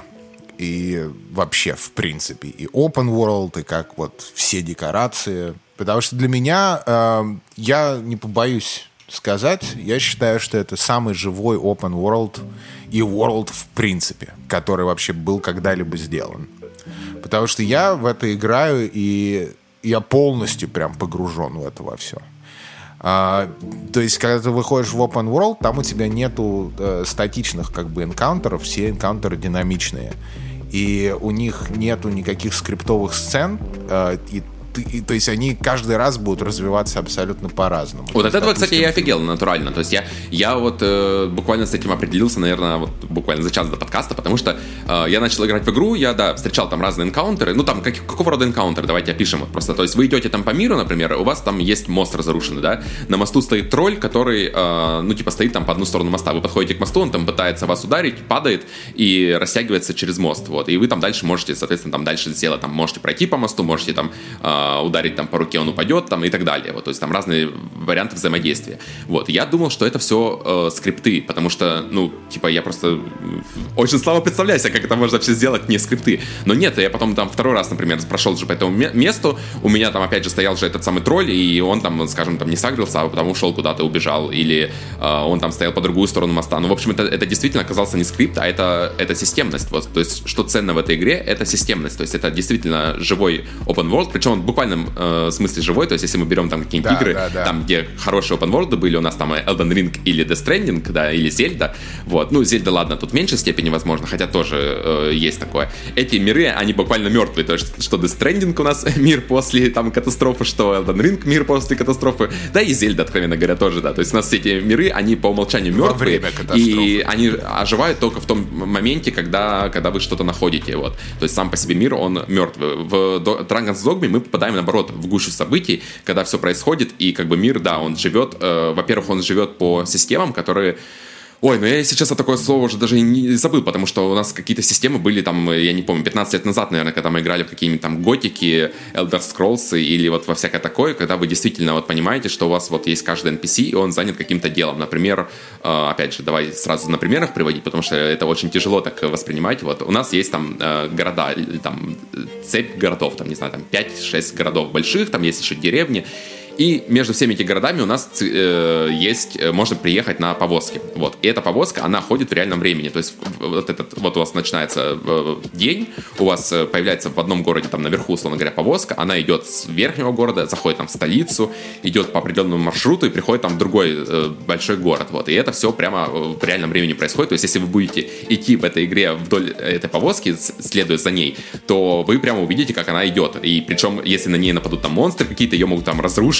И вообще, в принципе, и open world, и как вот все декорации. Потому что для меня, э, я не побоюсь сказать, я считаю, что это самый живой open world и world в принципе, который вообще был когда-либо сделан. Потому что я в это играю, и я полностью прям погружен в это во все. А, то есть, когда ты выходишь в open world, там у тебя нету э, статичных как бы энкаунтеров, все энкаунтеры динамичные. И у них нету никаких скриптовых сцен, э, и, и, то есть они каждый раз будут развиваться абсолютно по-разному. Вот от этого, допустим, кстати, я офигел натурально. То есть я, я вот э, буквально с этим определился, наверное, вот буквально за час до подкаста, потому что э, я начал играть в игру, я, да, встречал там разные энкаунтеры. Ну, там, как, какого рода энкаунтеры? Давайте опишем вот просто. То есть вы идете там по миру, например, у вас там есть мост разрушенный, да? На мосту стоит тролль, который, э, ну, типа, стоит там по одну сторону моста. Вы подходите к мосту, он там пытается вас ударить, падает и растягивается через мост, вот. И вы там дальше можете, соответственно, там дальше сделать, там, можете пройти по мосту, можете там э, ударить там по руке, он упадет, там, и так далее. Вот, то есть там разные варианты взаимодействия. Вот, я думал, что это все э, скрипты, потому что, ну, типа, я просто очень слабо представляю себе, как это можно вообще сделать, не скрипты. Но нет, я потом там второй раз, например, прошел же по этому месту, у меня там опять же стоял же этот самый тролль, и он там, скажем, там не сагрился, а потом ушел куда-то, убежал, или э, он там стоял по другую сторону моста. Ну, в общем, это, это действительно оказался не скрипт, а это, это системность. Вот. То есть, что ценно в этой игре, это системность. То есть, это действительно живой open world, причем он буквально в смысле живой, то есть если мы берем там какие-нибудь да, игры, да, да. там, где хорошие open world были, у нас там Elden Ring или Death Stranding, да, или Зельда, вот, ну, Зельда, ладно, тут в меньшей степени возможно, хотя тоже э, есть такое. Эти миры, они буквально мертвые, то есть что Death Stranding у нас мир после там катастрофы, что Elden Ring мир после катастрофы, да и Зельда, откровенно говоря, тоже, да, то есть у нас все эти миры, они по умолчанию мертвые, и они оживают только в том моменте, когда, когда вы что-то находите, вот, то есть сам по себе мир, он мертвый. В Dragon's Dogma мы попадаем, наоборот, в гущу событий, когда все происходит, и как бы мир, да, он живет, э, во-первых, он живет по системам, которые... Ой, ну я, если честно, такое слово уже даже не забыл, потому что у нас какие-то системы были там, я не помню, пятнадцать лет назад, наверное, когда мы играли в какие-нибудь там готики, Elder Scrolls или вот во всякое такое, когда вы действительно вот понимаете, что у вас вот есть каждый эн пи си, и он занят каким-то делом. Например, э, опять же, давай сразу на примерах приводить, потому что это очень тяжело так воспринимать. Вот у нас есть там э, города, там цепь городов, там, не знаю, там пять-шесть городов больших, там есть еще деревни. И между всеми этими городами у нас э, есть, можно приехать на повозке. Вот. И эта повозка, она ходит в реальном времени. То есть вот, этот, вот у вас начинается э, день, у вас появляется в одном городе, там наверху, условно говоря, повозка, она идет с верхнего города, заходит там в столицу, идет по определенному маршруту и приходит там в другой э, большой город. Вот. И это все прямо в реальном времени происходит. То есть если вы будете идти в этой игре вдоль этой повозки, следуя за ней, то вы прямо увидите, как она идет. И причем, если на ней нападут там монстры какие-то, ее могут там разрушить,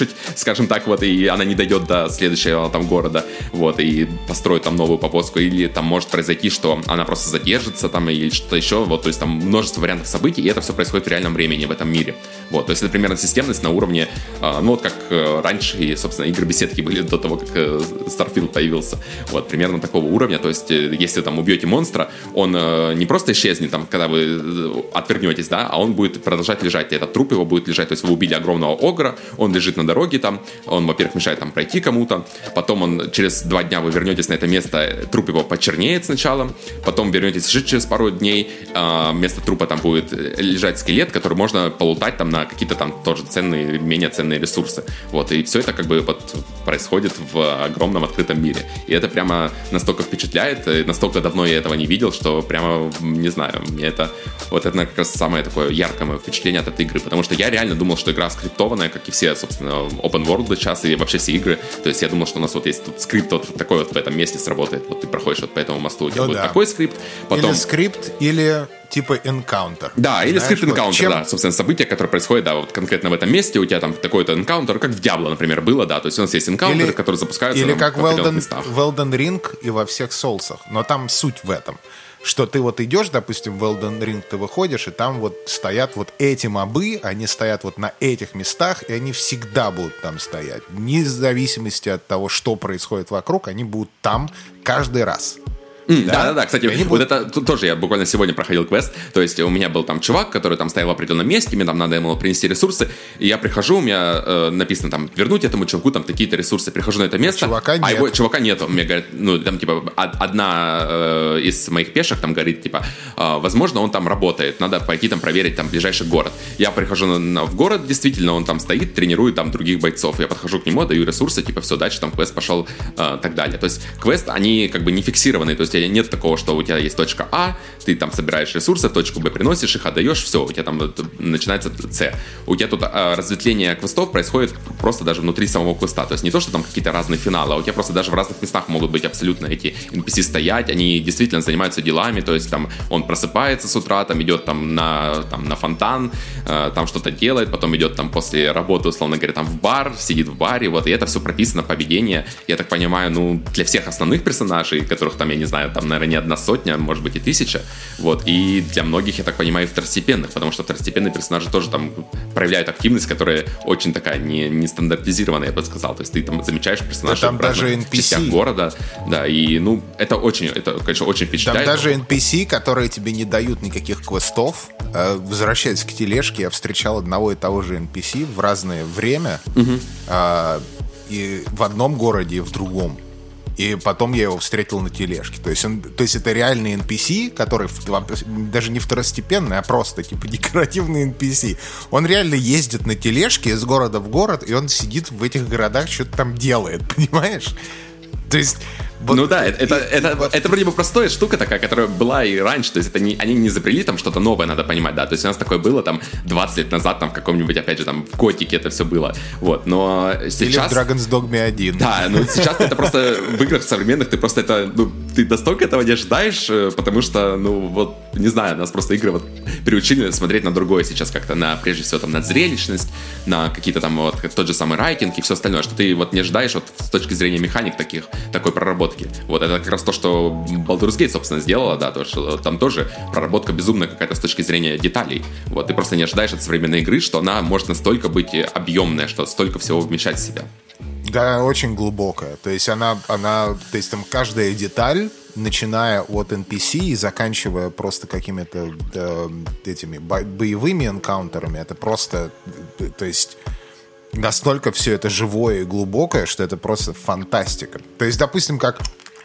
разрушить, скажем так, вот, и она не дойдет до следующего там города, вот, и построит там новую повозку, или там может произойти, что она просто задержится там, или что-то еще, вот, то есть там множество вариантов событий, и это все происходит в реальном времени в этом мире, вот, то есть это примерно системность на уровне, э, ну, вот как э, раньше, и, собственно, игры-беседки были до того, как э, Starfield появился, вот, примерно такого уровня, то есть, э, если там убьете монстра, он э, не просто исчезнет, там, когда вы отвернетесь, да, а он будет продолжать лежать, и этот труп его будет лежать, то есть вы убили огромного огра, он лежит на дороге там, он, во-первых, мешает там пройти кому-то, потом он, через два дня вы вернетесь на это место, труп его почернеет сначала, потом вернетесь жить через пару дней, э, вместо трупа там будет лежать скелет, который можно полутать там на какие-то там тоже ценные, менее ценные ресурсы, вот, и все это как бы вот происходит в огромном открытом мире, и это прямо настолько впечатляет, и настолько давно я этого не видел, что прямо, не знаю, мне это, вот это как раз самое такое яркое мое впечатление от этой игры, потому что я реально думал, что игра скриптованная, как и все, собственно, open world сейчас и вообще все игры, то есть я думал, что у нас вот есть тут скрипт вот такой вот в этом месте сработает, вот ты проходишь вот по этому мосту, у тебя ну, будет да. такой скрипт, потом... Или скрипт, или типа encounter. Да, или скрипт encounter, вот чем... да, собственно, событие, которое происходит, да, вот конкретно в этом месте, у тебя там такой-то encounter, как в Diablo, например, было, да, то есть у нас есть encounter, или... которые запускаются или там, как в определенных местах. в Elden Ring и во всех соусах, но там суть в этом, что ты вот идешь, допустим, в Elden Ring ты выходишь, и там вот стоят вот эти мобы, они стоят вот на этих местах, и они всегда будут там стоять. Вне зависимости от того, что происходит вокруг, они будут там каждый раз. Mm, да, да, да, кстати, вот будут... это тоже я буквально сегодня проходил квест, то есть у меня был там чувак, который там стоял в определенном месте, мне там надо ему принести ресурсы, и я прихожу, у меня э, написано там, вернуть этому чуваку там такие-то ресурсы, прихожу на это место, чувака а нет. его чувака нету, мне говорят, ну, там, типа, одна э, из моих пешек там говорит, типа, э, возможно, он там работает, надо пойти там проверить там ближайший город. Я прихожу на, на, в город, действительно, он там стоит, тренирует там других бойцов, я подхожу к нему, даю ресурсы, типа, все, дальше там квест пошел, э, так далее. То есть квест, они как бы не фиксированные, то есть нет такого, что у тебя есть точка А, ты там собираешь ресурсы, в точку Б приносишь их, отдаешь, все, у тебя там начинается С. У тебя тут а, разветвление квестов происходит просто даже внутри самого квеста, то есть не то, что там какие-то разные финалы, а у тебя просто даже в разных местах могут быть абсолютно эти эн пи си стоять, они действительно занимаются делами, то есть там он просыпается с утра, там идет там на, там, на фонтан, э, там что-то делает, потом идет там после работы, условно говоря, там в бар, сидит в баре, вот, и это все прописано, поведение, я так понимаю, ну, для всех основных персонажей, которых там, я не знаю, там, наверное, не одна сотня, может быть и тысяча, вот, и для многих, я так понимаю, второстепенных, потому что второстепенные персонажи тоже там проявляют активность, которая очень такая не, не стандартизированная, я бы сказал, то есть ты там замечаешь персонажей да, там в разных даже эн пи си. частях города, да, и, ну, это очень, это, конечно, очень впечатляет. Там даже эн пи си, которые тебе не дают никаких квестов, возвращаясь к тележке, я встречал одного и того же эн пи си в разное время, угу. а, и в одном городе, и в другом. И потом я его встретил на тележке. То есть, он, то есть это реальный эн пи си, который даже не второстепенный, а просто типа декоративный эн пи си. Он реально ездит на тележке из города в город, и он сидит в этих городах, что-то там делает, понимаешь? То есть... Вот, ну да, это, и, это, и, вот... это вроде бы простая штука такая, которая была и раньше, то есть это не, они не изобрели там что-то новое, надо понимать, да, то есть у нас такое было там двадцать лет назад, там в каком-нибудь, опять же, там в Котике это все было, вот, но сейчас... Или в Dragon's Dogma один. Да, ну сейчас это просто в играх современных, ты просто это, ну, ты настолько этого не ожидаешь, потому что, ну, вот, не знаю, нас просто игры вот приучили смотреть на другое сейчас как-то, на, прежде всего, там, на зрелищность, на какие-то там, вот, тот же самый райтинг и все остальное, что ты вот не ожидаешь вот с точки зрения механик таких, такой проработки. Вот это как раз то, что Baldur's Gate, собственно, сделала, да, то, что там тоже проработка безумная какая-то с точки зрения деталей. Вот, ты просто не ожидаешь от современной игры, что она может настолько быть объемная, что столько всего вмещать в себя. Да, очень глубокая. То есть она, она, то есть там каждая деталь, начиная от эн пи си и заканчивая просто какими-то э, этими бо- боевыми энкаунтерами, это просто, то есть настолько все это живое и глубокое, что это просто фантастика. То есть, допустим, как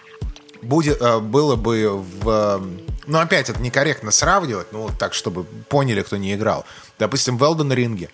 будет, э, было бы в... Ну, опять, это некорректно сравнивать, ну, так, чтобы поняли, кто не играл. Допустим, в Elden Ring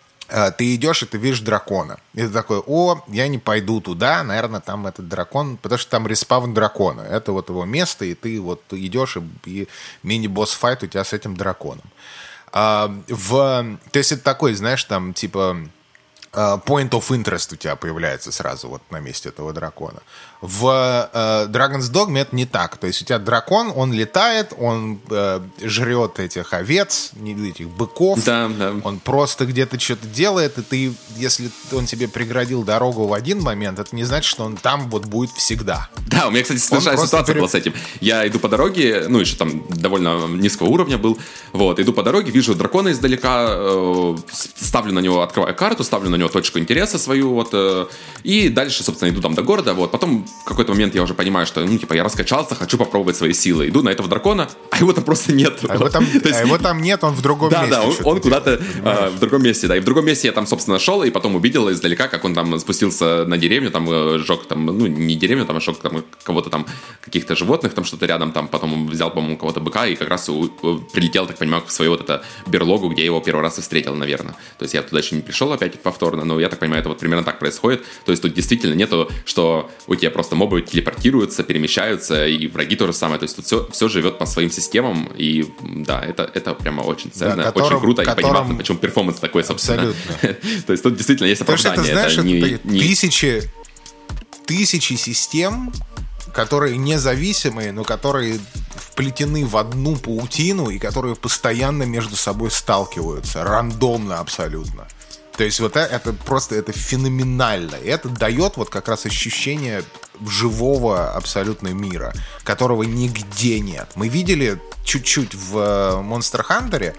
э, ты идешь, и ты видишь дракона. И ты такой, о, я не пойду туда, наверное, там этот дракон, потому что там респаун дракона. Это вот его место, и ты вот идешь, и, и мини-босс-файт у тебя с этим драконом. А, в... То есть, это такой, знаешь, там, типа... point of interest у тебя появляется сразу вот на месте этого дракона. В uh, Dragon's Dogma это не так. То есть у тебя дракон, он летает, он uh, жрет этих овец, этих быков. Да, да. Он просто где-то что-то делает, и ты, если он тебе преградил дорогу в один момент, это не значит, что он там вот будет всегда. Да, у меня, кстати, смешная ситуация пере... была с этим. Я иду по дороге, ну, еще там довольно низкого уровня был. Вот, иду по дороге, вижу дракона издалека, э, ставлю на него, открываю карту, ставлю на него точку интереса свою, вот, э, и дальше, собственно, иду там до города, вот, потом в какой-то момент я уже понимаю, что, ну, типа, я раскачался, хочу попробовать свои силы. Иду на этого дракона, а его там просто нет. А его там, есть... а его там нет, он в другом да, месте. Да, да, он, он куда-то э, в другом месте, да. И в другом месте я там, собственно, шел, и потом увидел издалека, как он там спустился на деревню, там э, сжег, там, ну, не деревню, там, а сжег там, кого-то там, каких-то животных, там что-то рядом, там, потом взял, по-моему, кого-то быка, и как раз у, у, прилетел, так понимаю, в свою вот эту берлогу, где я его первый раз и встретил, наверное. То есть я туда еще не пришел опять повторно, но я так понимаю, это вот примерно так происходит. То есть тут действительно нету, что у тебя просто мобы телепортируются, перемещаются, и враги то же самое. То есть тут все, все живет по своим системам, и да, это, это прямо очень ценно, да, которым, очень круто, которым... и понятно, почему перформанс такой, собственно. Абсолютно. То есть тут действительно есть оправдание. Потому что это, знаешь, это не, это не... тысячи, тысячи систем, которые независимые, но которые вплетены в одну паутину и которые постоянно между собой сталкиваются, рандомно абсолютно. То есть вот это просто это феноменально. И это дает вот как раз ощущение живого абсолютно мира, которого нигде нет. Мы видели чуть-чуть в Monster Hunter,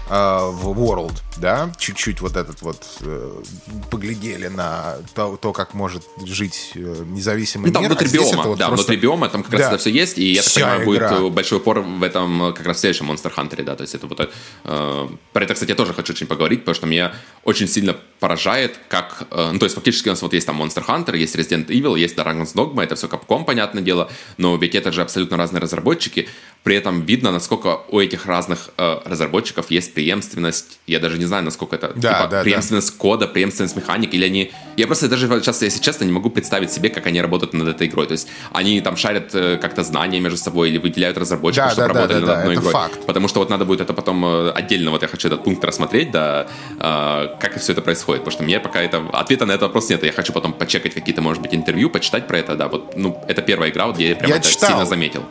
в World, да, чуть-чуть вот этот вот э, поглядели на то, то, как может жить независимый ну, там мир. Внутри а биома, вот да, просто... внутри биома там как раз да. это все есть, и я так понимаю, игра. будет большой упор в этом как раз в следующем Monster Hunter, да, то есть это вот э, про это, кстати, я тоже хочу очень поговорить, потому что меня очень сильно поражает, как, э, ну, то есть фактически у нас вот есть там Monster Hunter, есть Resident Evil, есть Dragon's Dogma, это все Capcom, понятное дело, но ведь это же абсолютно разные разработчики, при этом видно, насколько у этих разных э, разработчиков есть преемственность, я даже не знаю, насколько это да, типа, да, преемственность да. кода, преемственность механик, или они... Я просто даже сейчас, если честно, не могу представить себе, как они работают над этой игрой. То есть они там шарят э, как-то знания между собой или выделяют разработчиков, да, чтобы да, работали да, над да, одной это игрой. Факт. Потому что вот надо будет это потом э, отдельно, вот я хочу этот пункт рассмотреть, да, э, как все это происходит. Потому что мне пока это... ответа на этот вопрос нет. Я хочу потом почекать какие-то, может быть, интервью, почитать про это, да. Вот, ну, это первая игра, вот, где я прям я это читал. сильно заметил.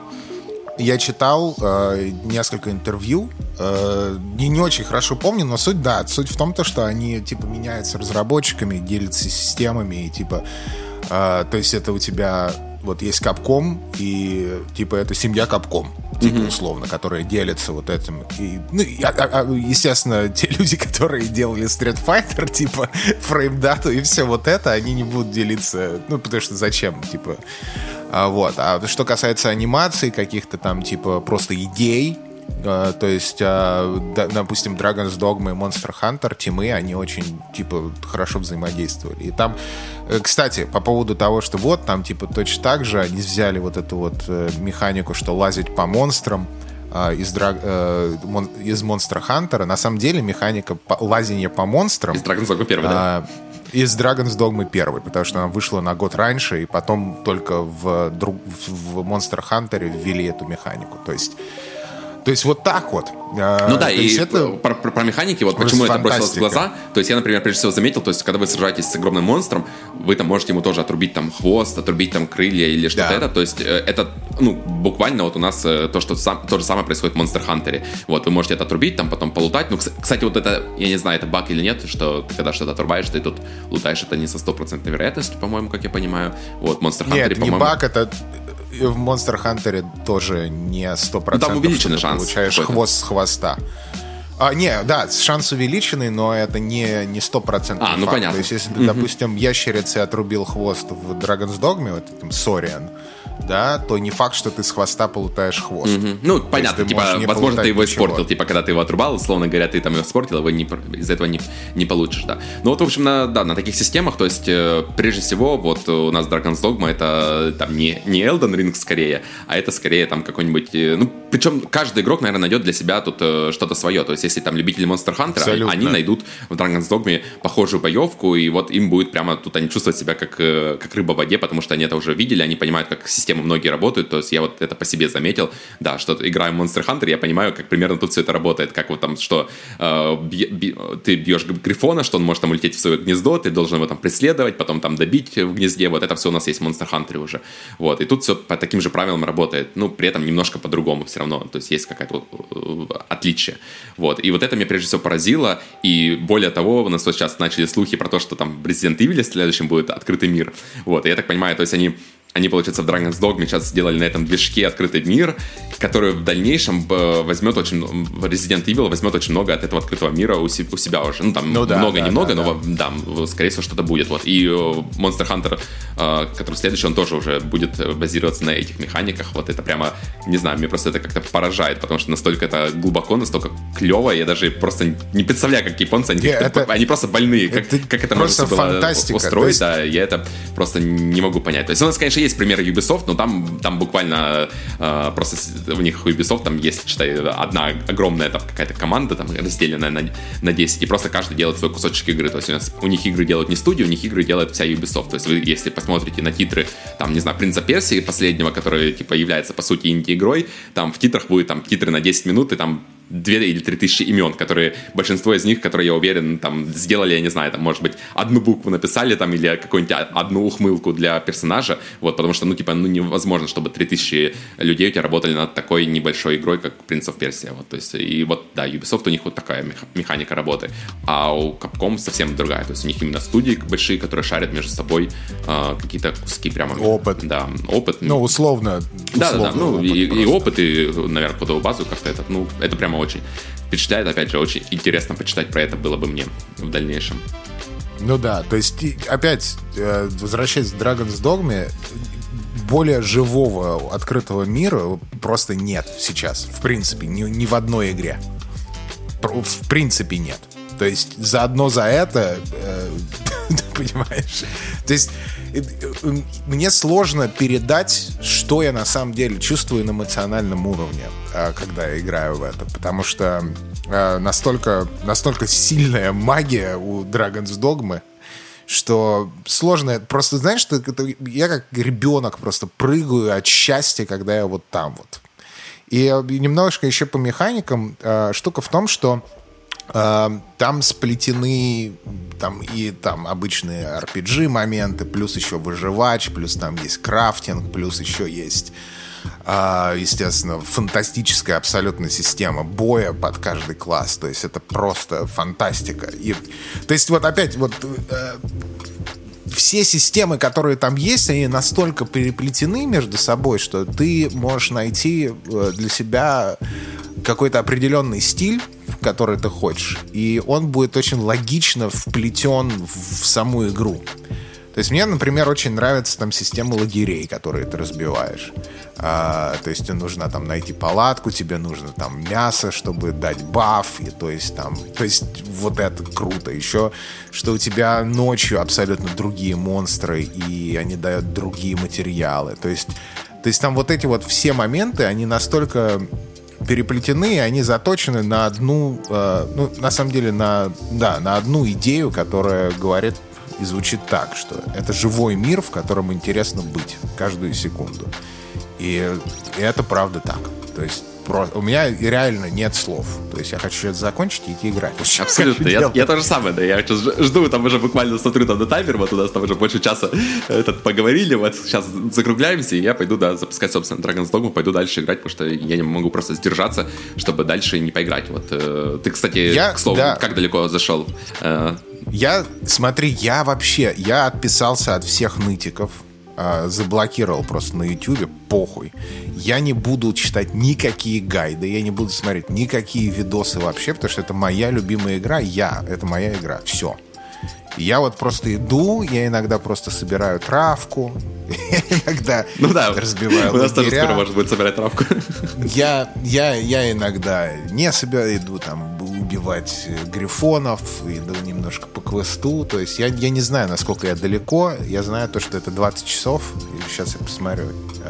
Я читал э, несколько интервью, э, не, не очень хорошо помню, но суть, да, суть в том, то, что они, типа, меняются разработчиками, делятся системами, и, типа, э, то есть это у тебя, вот есть Capcom, и, типа, это семья Capcom, типа, mm-hmm. условно, которая делится вот этим. И, ну, и, а, а, естественно, те люди, которые делали Street Fighter, типа, фреймдату и все вот это, они не будут делиться, ну, потому что зачем, типа... А, вот. А что касается анимации, каких-то там, типа, просто идей, э, то есть, э, да, допустим, Dragon's Dogma и Monster Hunter, тимы, они очень, типа, хорошо взаимодействовали. И там, э, кстати, по поводу того, что вот, там, типа, точно так же они взяли вот эту вот э, механику, что лазить по монстрам, э, из, драг, э, мон, из Monster Hunter. На самом деле, механика по, лазения по монстрам... Из Dragon's Dogma первый, э, да? Из Dragon's Dogma первый, потому что она вышла на год раньше, и потом только в, друг, в Monster Hunter ввели эту механику. То есть, то есть вот так вот. Ну да, и это... про, про, про механики, вот почему это бросилось в глаза. То есть я, например, прежде всего заметил, то есть когда вы сражаетесь с огромным монстром, вы там можете ему тоже отрубить там хвост, отрубить там крылья или что-то да. это. То есть это, ну, буквально вот у нас то, что сам, то же самое происходит в Monster Hunter. Вот, вы можете это отрубить, там потом полутать. Ну, кстати, вот это, я не знаю, это баг или нет, что ты когда что-то отрубаешь, ты тут лутаешь это не со стопроцентной вероятностью, по-моему, как я понимаю. Вот, Monster Hunter, нет, по-моему... не баг, это... В Monster Hunter тоже не сто процентов, ну, там увеличенный что ты шанс получаешь какой-то. Хвост с хвоста. А, не, да, шанс увеличенный, но это не, не сто процентов а, ну, факт. понятно. То есть, если, mm-hmm. допустим, ящерице отрубил хвост в Dragon's Dogma, вот там Сориан, да, то не факт, что ты с хвоста полутаешь хвост. Mm-hmm. Ну, понятно, типа, возможно, ты его ничего. испортил, типа, когда ты его отрубал, условно говоря, ты там его испортил, его не, из этого не, не получишь, да. Ну, вот, в общем, на, да, на таких системах, то есть, э, прежде всего, вот у нас Dragon's Dogma, это там не, не Elden Ring скорее, а это скорее там какой-нибудь, э, ну, причем каждый игрок, наверное, найдет для себя тут э, что-то свое, то есть, если там любители Monster Hunter, Абсолютно. Они найдут в Dragon's Dogma похожую боевку, и вот им будет прямо тут они чувствуют себя как, э, как рыба в воде, потому что они это уже видели, они понимают, как системы многие работают, то есть я вот это по себе заметил, да, что играя в Monster Hunter, я понимаю, как примерно тут все это работает, как вот там, что э, би, би, ты бьешь Грифона, что он может там улететь в свое гнездо, ты должен его там преследовать, потом там добить в гнезде, вот это все у нас есть в Monster Hunter уже. Вот, и тут все по таким же правилам работает, ну, при этом немножко по-другому все равно, то есть есть какое-то отличие. Вот, и вот это меня прежде всего поразило, и более того, у нас вот сейчас начали слухи про то, что там в Resident Evil в следующем будет открытый мир. Вот, и я так понимаю, то есть они Они, получается, в Dragon's Dogma сейчас сделали на этом движке открытый мир, который в дальнейшем возьмет очень... Resident Evil возьмет очень много от этого открытого мира у, си, у себя уже. Ну, там ну, да, много-немного, да, да, но да. да, скорее всего, что-то будет. Вот. И Monster Hunter, который следующий, он тоже уже будет базироваться на этих механиках. Вот это прямо, не знаю, мне просто это как-то поражает, потому что настолько это глубоко, настолько клево, я даже просто не представляю, как японцы, они, yeah, это, они просто больные. Как это, как это можно было устроить, есть... да, я это просто не могу понять. То есть у нас, конечно, есть пример Ubisoft, но там, там буквально э, просто у них у Ubisoft там есть, считай, одна огромная там какая-то команда, там разделенная на, на десять, и просто каждый делает свой кусочек игры. То есть у, нас, у них игры делают не студия, у них игры делает вся Ubisoft. То есть вы, если посмотрите на титры, там, не знаю, Принца Персии последнего, который, типа, является, по сути, инди-игрой, там в титрах будет там титры на десять минут, и там две или три тысячи имен, которые, большинство из них, которые, я уверен, там, сделали, я не знаю, там, может быть, одну букву написали, там, или какую-нибудь одну ухмылку для персонажа, вот, потому что, ну, типа, ну, невозможно, чтобы три тысячи людей у тебя работали над такой небольшой игрой, как Prince of Persia, вот, то есть, и вот, да, Ubisoft, у них вот такая механика работы, а у Capcom совсем другая, то есть, у них именно студии большие, которые шарят между собой э, какие-то куски прямо... Опыт. Да, опыт. Ну, условно. Да-да-да, ну, опыт и, и опыт, и, наверное, кодовую базу как-то этот, ну, это прямо очень впечатляет, опять же, очень интересно почитать про это было бы мне в дальнейшем. Ну да, то есть, опять, возвращаясь к Dragon's Dogma, более живого открытого мира просто нет сейчас, в принципе, ни, ни в одной игре. В принципе нет. То есть, заодно за это, э, ты понимаешь, то есть, мне сложно передать, что я на самом деле чувствую на эмоциональном уровне, когда я играю в это, потому что настолько, настолько сильная магия у Dragon's Dogma, что сложно. Просто, знаешь, что я как ребенок просто прыгаю от счастья, когда я вот там вот. И немножко еще по механикам. Штука в том, что там сплетены там и там обычные ар пи джи-моменты, плюс еще выживач, плюс там есть крафтинг, плюс еще есть, естественно, фантастическая абсолютно система боя под каждый класс. То есть это просто фантастика. И, то есть вот опять вот э, все системы, которые там есть, они настолько переплетены между собой, что ты можешь найти для себя какой-то определенный стиль, который ты хочешь, и он будет очень логично вплетен в саму игру. То есть мне, например, очень нравится там система лагерей, которые ты разбиваешь. А, то есть тебе нужно там найти палатку, тебе нужно там мясо, чтобы дать баф, и, то есть там, то есть вот это круто. Еще, что у тебя ночью абсолютно другие монстры, и они дают другие материалы. То есть, то есть там вот эти вот все моменты, они настолько переплетены, и они заточены на одну, э, ну, на самом деле, на, да, на одну идею, которая говорит и звучит так, что это живой мир, в котором интересно быть каждую секунду. И, и это правда так. То есть про, у меня реально нет слов. То есть я хочу это закончить и идти играть. Абсолютно. Я, я то же самое, да. Я сейчас жду, там уже буквально смотрю там на таймер, вот у нас там уже больше часа этот поговорили, вот сейчас закругляемся, и я пойду, да, запускать, собственно, Dragon's Dogma, пойду дальше играть, потому что я не могу просто сдержаться, чтобы дальше не поиграть. Вот э, ты, кстати, я, к слову, да. как далеко зашел? Э, Я, смотри, я вообще, я отписался от всех нытиков, э, заблокировал просто на Ютубе, похуй. Я не буду читать никакие гайды, я не буду смотреть никакие видосы вообще, потому что это моя любимая игра, я, это моя игра, все. Я вот просто иду, я иногда просто собираю травку, иногда ну да, разбиваю лагеря. У нас тоже скоро можно будет собирать травку. Я, я, я иногда не собираю, иду там убивать грифонов, иду немножко по квесту. То есть я, я не знаю, насколько я далеко. Я знаю то, что это двадцать часов. Или сейчас я посмотрю.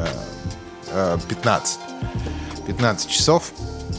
пятнадцать. пятнадцать часов.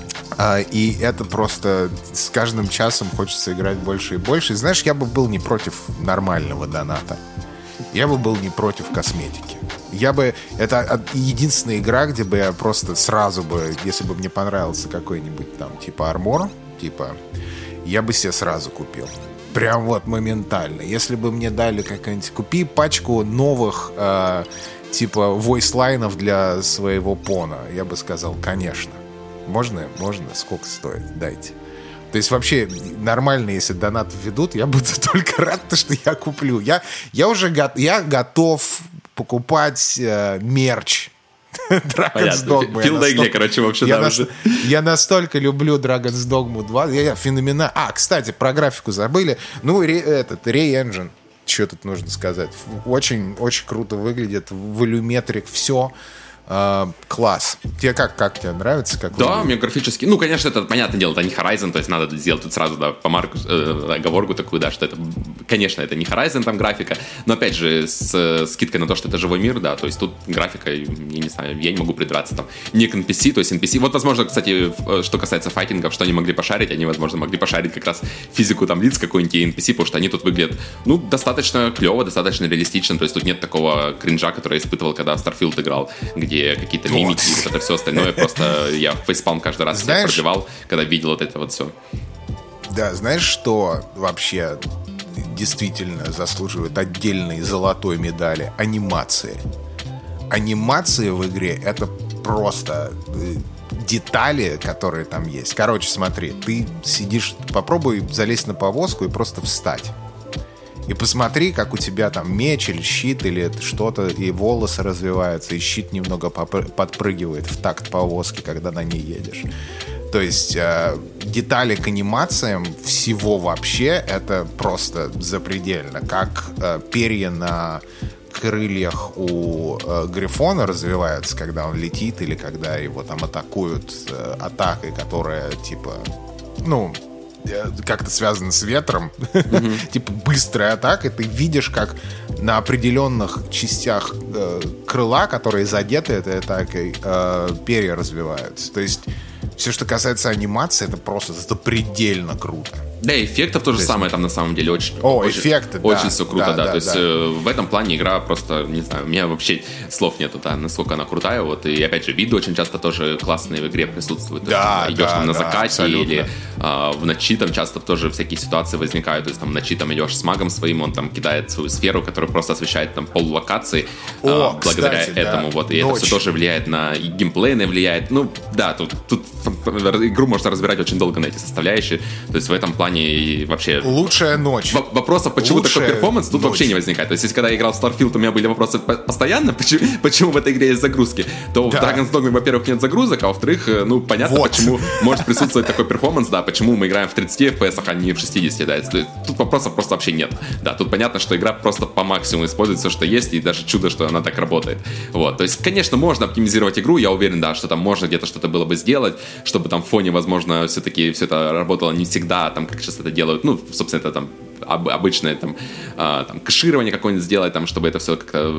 И это просто с каждым часом хочется играть больше и больше. И знаешь, я бы был не против нормального доната. Я бы был не против косметики. Я бы... Это единственная игра, где бы я просто сразу бы, если бы мне понравился какой-нибудь там типа армор, типа... я бы себе сразу купил. Прям вот моментально. Если бы мне дали какая-нибудь... Купи пачку новых э, типа войс-лайнов для своего пона. Я бы сказал, конечно. Можно? Можно. Сколько стоит? Дайте. То есть вообще нормально, если донат введут, я буду только рад, что я куплю. Я, я уже го- я готов покупать э, мерч Dragon's Dogma. Фил Дайгле, короче, вообще, я, да, нас, уже. я настолько люблю Dragon's Dogma два. Я, я феноменально... А, кстати, про графику забыли. Ну, ре, этот, Re-Engine. Что тут нужно сказать? Очень, очень круто выглядит. Волюметрик, все. Uh, класс. Тебе как, как тебе нравится? Как да, выглядит? мне графически... Ну, конечно, это, понятное дело, это не Horizon, то есть надо сделать тут сразу, да, помарку, э, оговорку такую, да, что это, конечно, это не Horizon там графика, но, опять же, с э, скидкой на то, что это живой мир, да, то есть тут графика, я не знаю, я не могу придраться там не к эн пи си, то есть эн пи си... Вот, возможно, кстати, что касается файтингов, что они могли пошарить, они, возможно, могли пошарить как раз физику там лиц какой-нибудь и эн пи си, потому что они тут выглядят, ну, достаточно клево, достаточно реалистично, то есть тут нет такого кринжа, который я испытывал, когда в Starfield играл, где какие-то мимики и вот это все остальное. Просто я фейспалм каждый раз себя пробивал, когда видел вот это вот все. Да, знаешь, что вообще действительно заслуживает отдельной золотой медали? Анимации. Анимации в игре — это просто детали, которые там есть. Короче, смотри, ты сидишь, попробуй залезть на повозку и просто встать. И посмотри, как у тебя там меч или щит или что-то, и волосы развиваются, и щит немного попр- подпрыгивает в такт повозки, когда на ней едешь. То есть э, детали к анимациям всего вообще это просто запредельно. Как э, перья на крыльях у э, Грифона развиваются, когда он летит, или когда его там атакуют э, атакой, которая типа, ну... как-то связано с ветром, mm-hmm. типа быстрая атака, ты видишь, как на определенных частях э, крыла, которые задеты этой атакой, э, перья развиваются. То есть все, что касается анимации, это просто запредельно круто. Да, эффектов то же то есть... самое там на самом деле очень, О, очень, эффекты, очень да, все круто, да, да. да то есть да. э, в этом плане игра просто, не знаю, у меня вообще слов нету, да, насколько она крутая. Вот, и опять же, виды очень часто тоже классные в игре присутствуют. Да, есть, идешь да, там на да, закате абсолютно. или э, в ночи там часто тоже всякие ситуации возникают. То есть там в ночи там идешь с магом своим, он там кидает свою сферу, которая просто освещает там пол локации. О, э, благодаря кстати, этому. Да. Вот, и Ночь. это все тоже влияет на и геймплейно влияет. Ну, да, тут, тут игру можно разбирать очень долго на эти составляющие. То есть в этом плане и вообще Лучшая ночь. Вопросов, почему Лучшая такой перформанс, тут ночь. вообще не возникает. То есть, если когда я играл в Starfield, у меня были вопросы постоянно, почему, почему в этой игре есть загрузки, то да. в Dragon's Dogma, во-первых, нет загрузок, а во-вторых, ну, понятно, вот. почему может присутствовать такой перформанс, да, почему мы играем в тридцать эф пи эс, а не в шестьдесят, да. Тут вопросов просто вообще нет. Да, тут понятно, что игра просто по максимуму использует все, что есть, и даже чудо, что она так работает. Вот, то есть, конечно, можно оптимизировать игру, я уверен, да, что там можно где-то что-то было бы сделать, чтобы там в фоне, возможно, все-таки все это работало не всегда, там, как сейчас это делают, ну, собственно, это там обычное там, а, там кэширование какое-нибудь сделать, там, чтобы это все как-то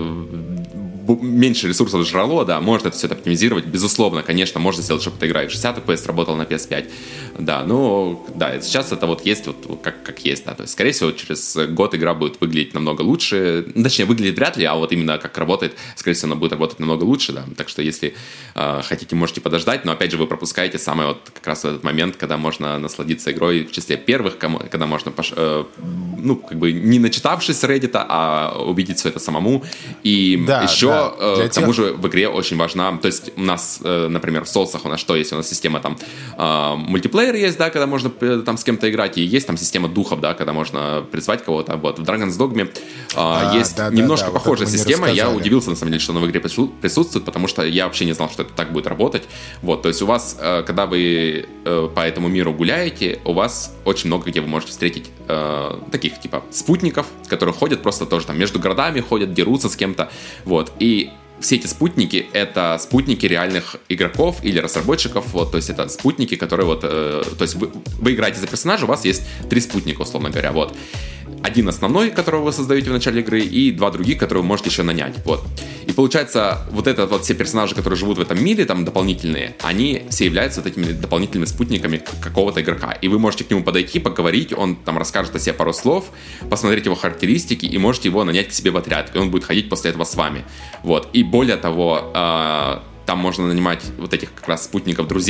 меньше ресурсов жрало, да, можно это все это оптимизировать, безусловно, конечно, можно сделать, чтобы эта игра и шестьдесят эф пи эс работала на пи эс пять, да, но, да, сейчас это вот есть вот как, как есть, да, то есть, скорее всего, через год игра будет выглядеть намного лучше, точнее, выглядит вряд ли, а вот именно как работает, скорее всего, она будет работать намного лучше, да, так что, если э, хотите, можете подождать, но, опять же, вы пропускаете самый вот как раз этот момент, когда можно насладиться игрой в числе первых, когда можно, пош... э, ну, как бы, не начитавшись с Reddit, а увидеть все это самому, и да, еще да. К тех... тому же в игре очень важна, то есть у нас, например, в Souls'ах у нас что есть? У нас система там мультиплеер есть, да, когда можно там с кем-то играть, и есть там система духов, да, когда можно призвать кого-то. Вот в Dragon's Dogma а, есть да, немножко да, да, похожая вот система. Я удивился, на самом деле, что она в игре присутствует, потому что я вообще не знал, что это так будет работать. Вот, то есть у вас, когда вы по этому миру гуляете, у вас очень много где вы можете встретить э, таких типа спутников, которые ходят просто тоже там между городами, ходят, дерутся с кем-то, вот. И все эти спутники — это спутники реальных игроков или разработчиков, вот, то есть это спутники, которые вот, э, то есть вы, вы играете за персонажа, у вас есть три спутника, условно говоря, вот. Один основной, которого вы создаете в начале игры, и два других, которые вы можете еще нанять, вот. И получается, вот это вот все персонажи, которые живут в этом мире, там дополнительные, они все являются вот этими дополнительными спутниками какого-то игрока. И вы можете к нему подойти, поговорить, он там расскажет о себе пару слов, посмотреть его характеристики, и можете его нанять к себе в отряд, и он будет ходить после этого с вами, вот. И более того, э- там можно нанимать вот этих как раз спутников друзей,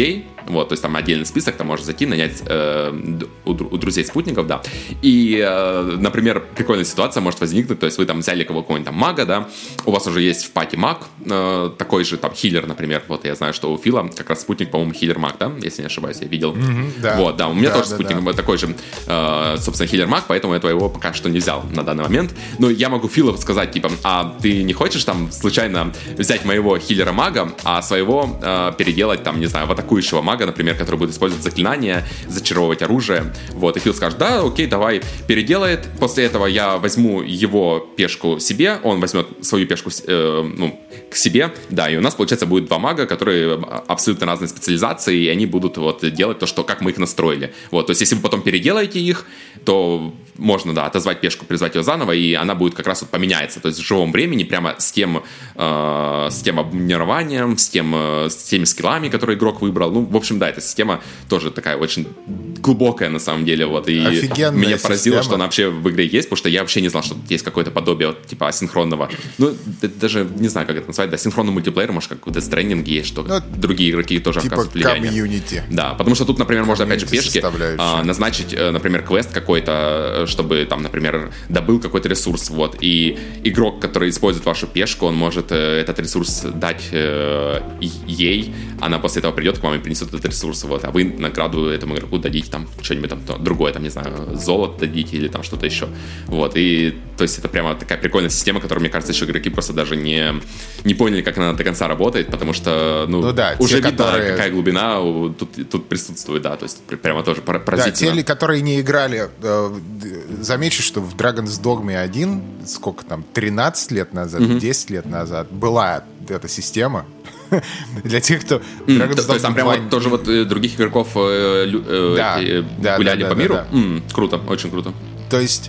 Вот, то есть там отдельный список, там можешь зайти, нанять э, у, у друзей спутников, да. И, э, например, прикольная ситуация может возникнуть, то есть вы там взяли кого-нибудь там мага, да, у вас уже есть в пати маг, э, такой же там хилер, например, вот я знаю, что у Фила как раз спутник, по-моему, хилер маг, да, если не ошибаюсь, я видел. Mm-hmm, да. Вот, да, у меня да, тоже да, спутник да. такой же, э, собственно, хилер маг, поэтому я твоего пока что не взял на данный момент. Но я могу Филу сказать, типа, а ты не хочешь там случайно взять моего хилера мага, а своего э, переделать там, не знаю, в атакующего мага, например, который будет использовать заклинания, зачаровывать оружие. Вот, и Фил скажет, да, окей, давай, переделает. После этого я возьму его пешку себе, он возьмет свою пешку э, ну, к себе, да, и у нас, получается, будет два мага, которые абсолютно разные специализации, и они будут вот делать то, что, как мы их настроили. Вот, то есть, если вы потом переделаете их, то можно, да, отозвать пешку, призвать ее заново, и она будет как раз вот поменяется, то есть в живом времени, прямо с тем, э, с тем обмунированием, с, тем, э, с теми скиллами, которые игрок выбрал. Ну, в общем, да, эта система тоже такая очень глубокая на самом деле, вот, и офигенная меня поразило, система. Что она вообще в игре есть, потому что я вообще не знал, что тут есть какое-то подобие, вот, типа, асинхронного, ну, даже не знаю, как это назвать, да, синхронный мультиплеер, может, как в Death Stranding есть, что ну, другие игроки тоже типа оказывают влияние. Комьюнити. Да, потому что тут, например, можно, опять же, пешки а, назначить, например, квест какой-то, чтобы, там, например, добыл какой-то ресурс, вот, и игрок, который использует вашу пешку, он может этот ресурс дать э, ей, она после этого придет к вам и принесет этот ресурс, вот, а вы награду этому игроку дадите там что-нибудь там другое, там, не знаю, золото дадите или там что-то еще, вот, и, то есть это прямо такая прикольная система, которую, мне кажется, еще игроки просто даже не, не поняли, как она до конца работает, потому что, ну, ну да, уже те, видно, которые... какая глубина тут, тут присутствует, да, то есть прямо тоже поразительно. Да, те, которые не играли, замечу, что в Dragon's Dogma один, сколько там, тринадцать лет назад, mm-hmm. десять лет назад была эта система. Для тех, кто... Mm, то, то есть там прямо вот, тоже вот э, других игроков э, э, да, э, да, гуляли да, по да, миру? Да, да. Mm, круто, очень круто. То есть...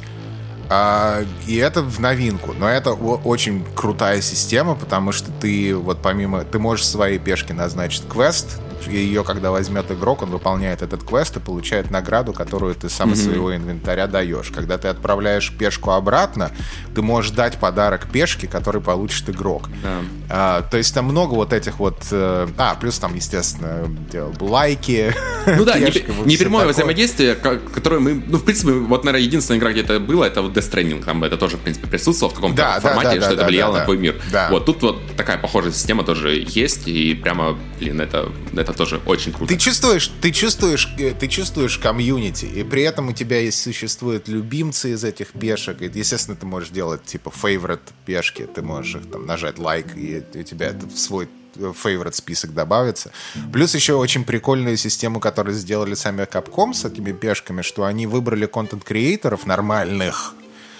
А, и это в новинку, но это о- очень крутая система, потому что ты вот помимо... Ты можешь своей пешке назначить квест, и ее, когда возьмет игрок, он выполняет этот квест и получает награду, которую ты сам из mm-hmm. своего инвентаря даешь. Когда ты отправляешь пешку обратно, ты можешь дать подарок пешке, который получит игрок. Yeah. А, то есть там много вот этих вот... А, плюс там, естественно, лайки. Ну да, пешка, не, не прямое взаимодействие, которое мы... Ну, в принципе, вот, наверное, единственная игра, где это было, это вот Death Stranding. Там это тоже, в принципе, присутствовало в каком-то да, формате, да, да, что да, это влияло да, на твой мир. Да. Вот тут вот такая похожая система тоже есть, и прямо, блин, это... это тоже очень круто. Ты чувствуешь, ты чувствуешь, ты чувствуешь комьюнити, и при этом у тебя есть существуют любимцы из этих пешек. И, естественно, ты можешь делать типа favorite пешки, ты можешь их там нажать лайк, и у тебя это в свой favorite список добавится. Плюс еще очень прикольную систему, которую сделали сами Capcom с этими пешками, что они выбрали контент-креаторов нормальных,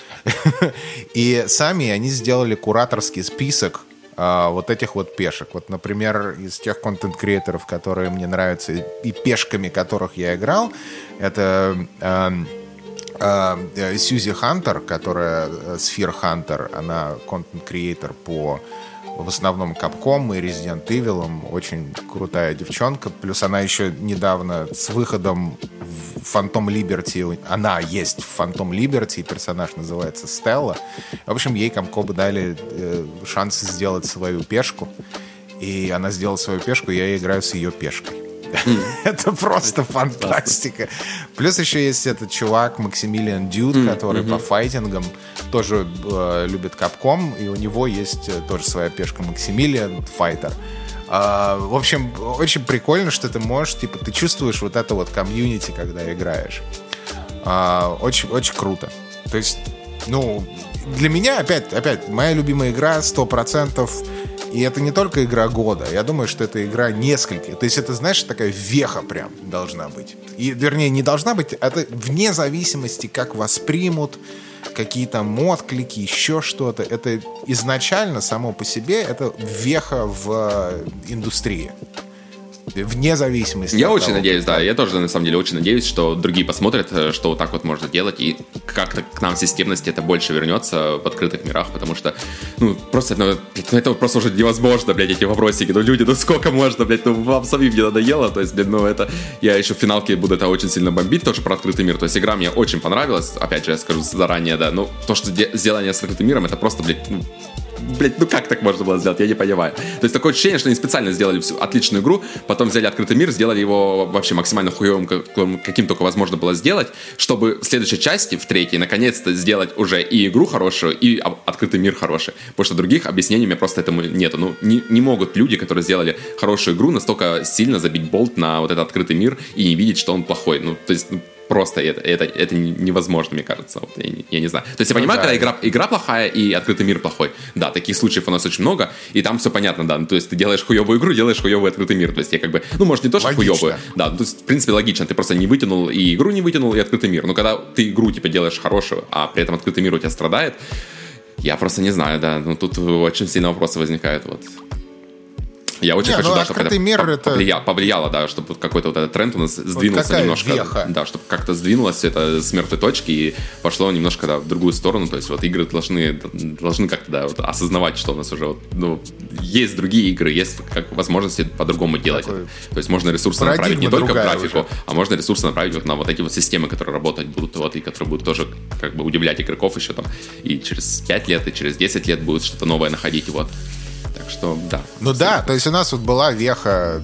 и сами они сделали кураторский список Uh, вот этих вот пешек. Вот, например, из тех контент-креаторов, которые мне нравятся, и пешками которых я играл, это uh, uh, Сьюзи Хантер, которая Sphere Хантер, она контент-креатор по в основном Capcom и Resident Evil, очень крутая девчонка, плюс она еще недавно с выходом в Phantom Liberty, она есть в Phantom Liberty, персонаж называется Стелла. В общем, ей Capcom дали э, шанс сделать свою пешку, и она сделала свою пешку, и я играю с ее пешкой. Это просто фантастика. Плюс еще есть этот чувак Максимилиан Дюд, который по файтингам тоже любит Capcom, и у него есть тоже своя пешка Максимилиан Файтер. В общем, очень прикольно, что ты можешь, типа, ты чувствуешь вот это вот комьюнити, когда играешь. Очень, очень круто. То есть, ну, для меня, опять, опять, моя любимая игра сто процентов. И это не только игра года. Я думаю, что это игра нескольких. То есть это, знаешь, такая веха прям должна быть. И, вернее, не должна быть. Это вне зависимости, как воспримут, какие там отклики, еще что-то. Это изначально само по себе это веха в индустрии. Вне зависимости. Я очень того, надеюсь, да. Я тоже, на самом деле, очень надеюсь, что другие посмотрят, что вот так вот можно делать, и как-то к нам системности это больше вернется в открытых мирах, потому что, ну, просто, ну, это просто уже невозможно, блядь, эти вопросики. Ну, люди, ну, сколько можно, блядь, ну, вам самим не надоело, то есть, блядь, ну, это... Я еще в финалке буду это очень сильно бомбить, тоже про открытый мир, то есть, игра мне очень понравилась, опять же, я скажу заранее, да, ну, то, что де- сделание с открытым миром, это просто, блядь, ну, блядь, ну как так можно было сделать, я не понимаю. То есть такое ощущение, что они специально сделали всю отличную игру, потом взяли открытый мир, сделали его вообще максимально хуевым, каким только возможно было сделать, чтобы в следующей части, в третьей, наконец-то сделать уже и игру хорошую, и открытый мир хороший. Потому что других объяснений у меня просто этому нету. Ну, не, не могут люди, которые сделали хорошую игру, настолько сильно забить болт на вот этот открытый мир и не видеть, что он плохой. Ну, то есть... Просто это, это, это невозможно, мне кажется. Вот, я, я не знаю. То есть я понимаю, ну, да, когда игра, игра плохая и открытый мир плохой. Да, таких случаев у нас очень много, и там все понятно, да. Ну, то есть ты делаешь хуевую игру, делаешь хуевый открытый мир. То есть я как бы, ну, может, не то, что логично. Хуевую. Да, то есть, в принципе, логично. Ты просто не вытянул и игру не вытянул, и открытый мир. Но когда ты игру, типа, делаешь хорошую, а при этом открытый мир у тебя страдает, я просто не знаю, да. Ну, тут очень сильно вопросы возникают, вот. Я очень не, хочу, ну, да, чтобы это, мир это повлияло, повлияло, да, чтобы какой-то вот этот тренд у нас сдвинулся вот немножко. Веха. Да, чтобы как-то сдвинулось это с мертвой точки и пошло немножко, да, в другую сторону. То есть вот игры должны, должны как-то, да, вот, осознавать, что у нас уже вот, ну, есть другие игры, есть как возможности по-другому делать. Такой то есть можно ресурсы направить не только в графику, уже. А можно ресурсы направить вот на вот эти вот системы, которые работать будут, вот, и которые будут тоже как бы удивлять игроков еще там и через пять лет, и через десять лет будет что-то новое находить, вот. Так что, да. Ну да, то есть у нас вот была веха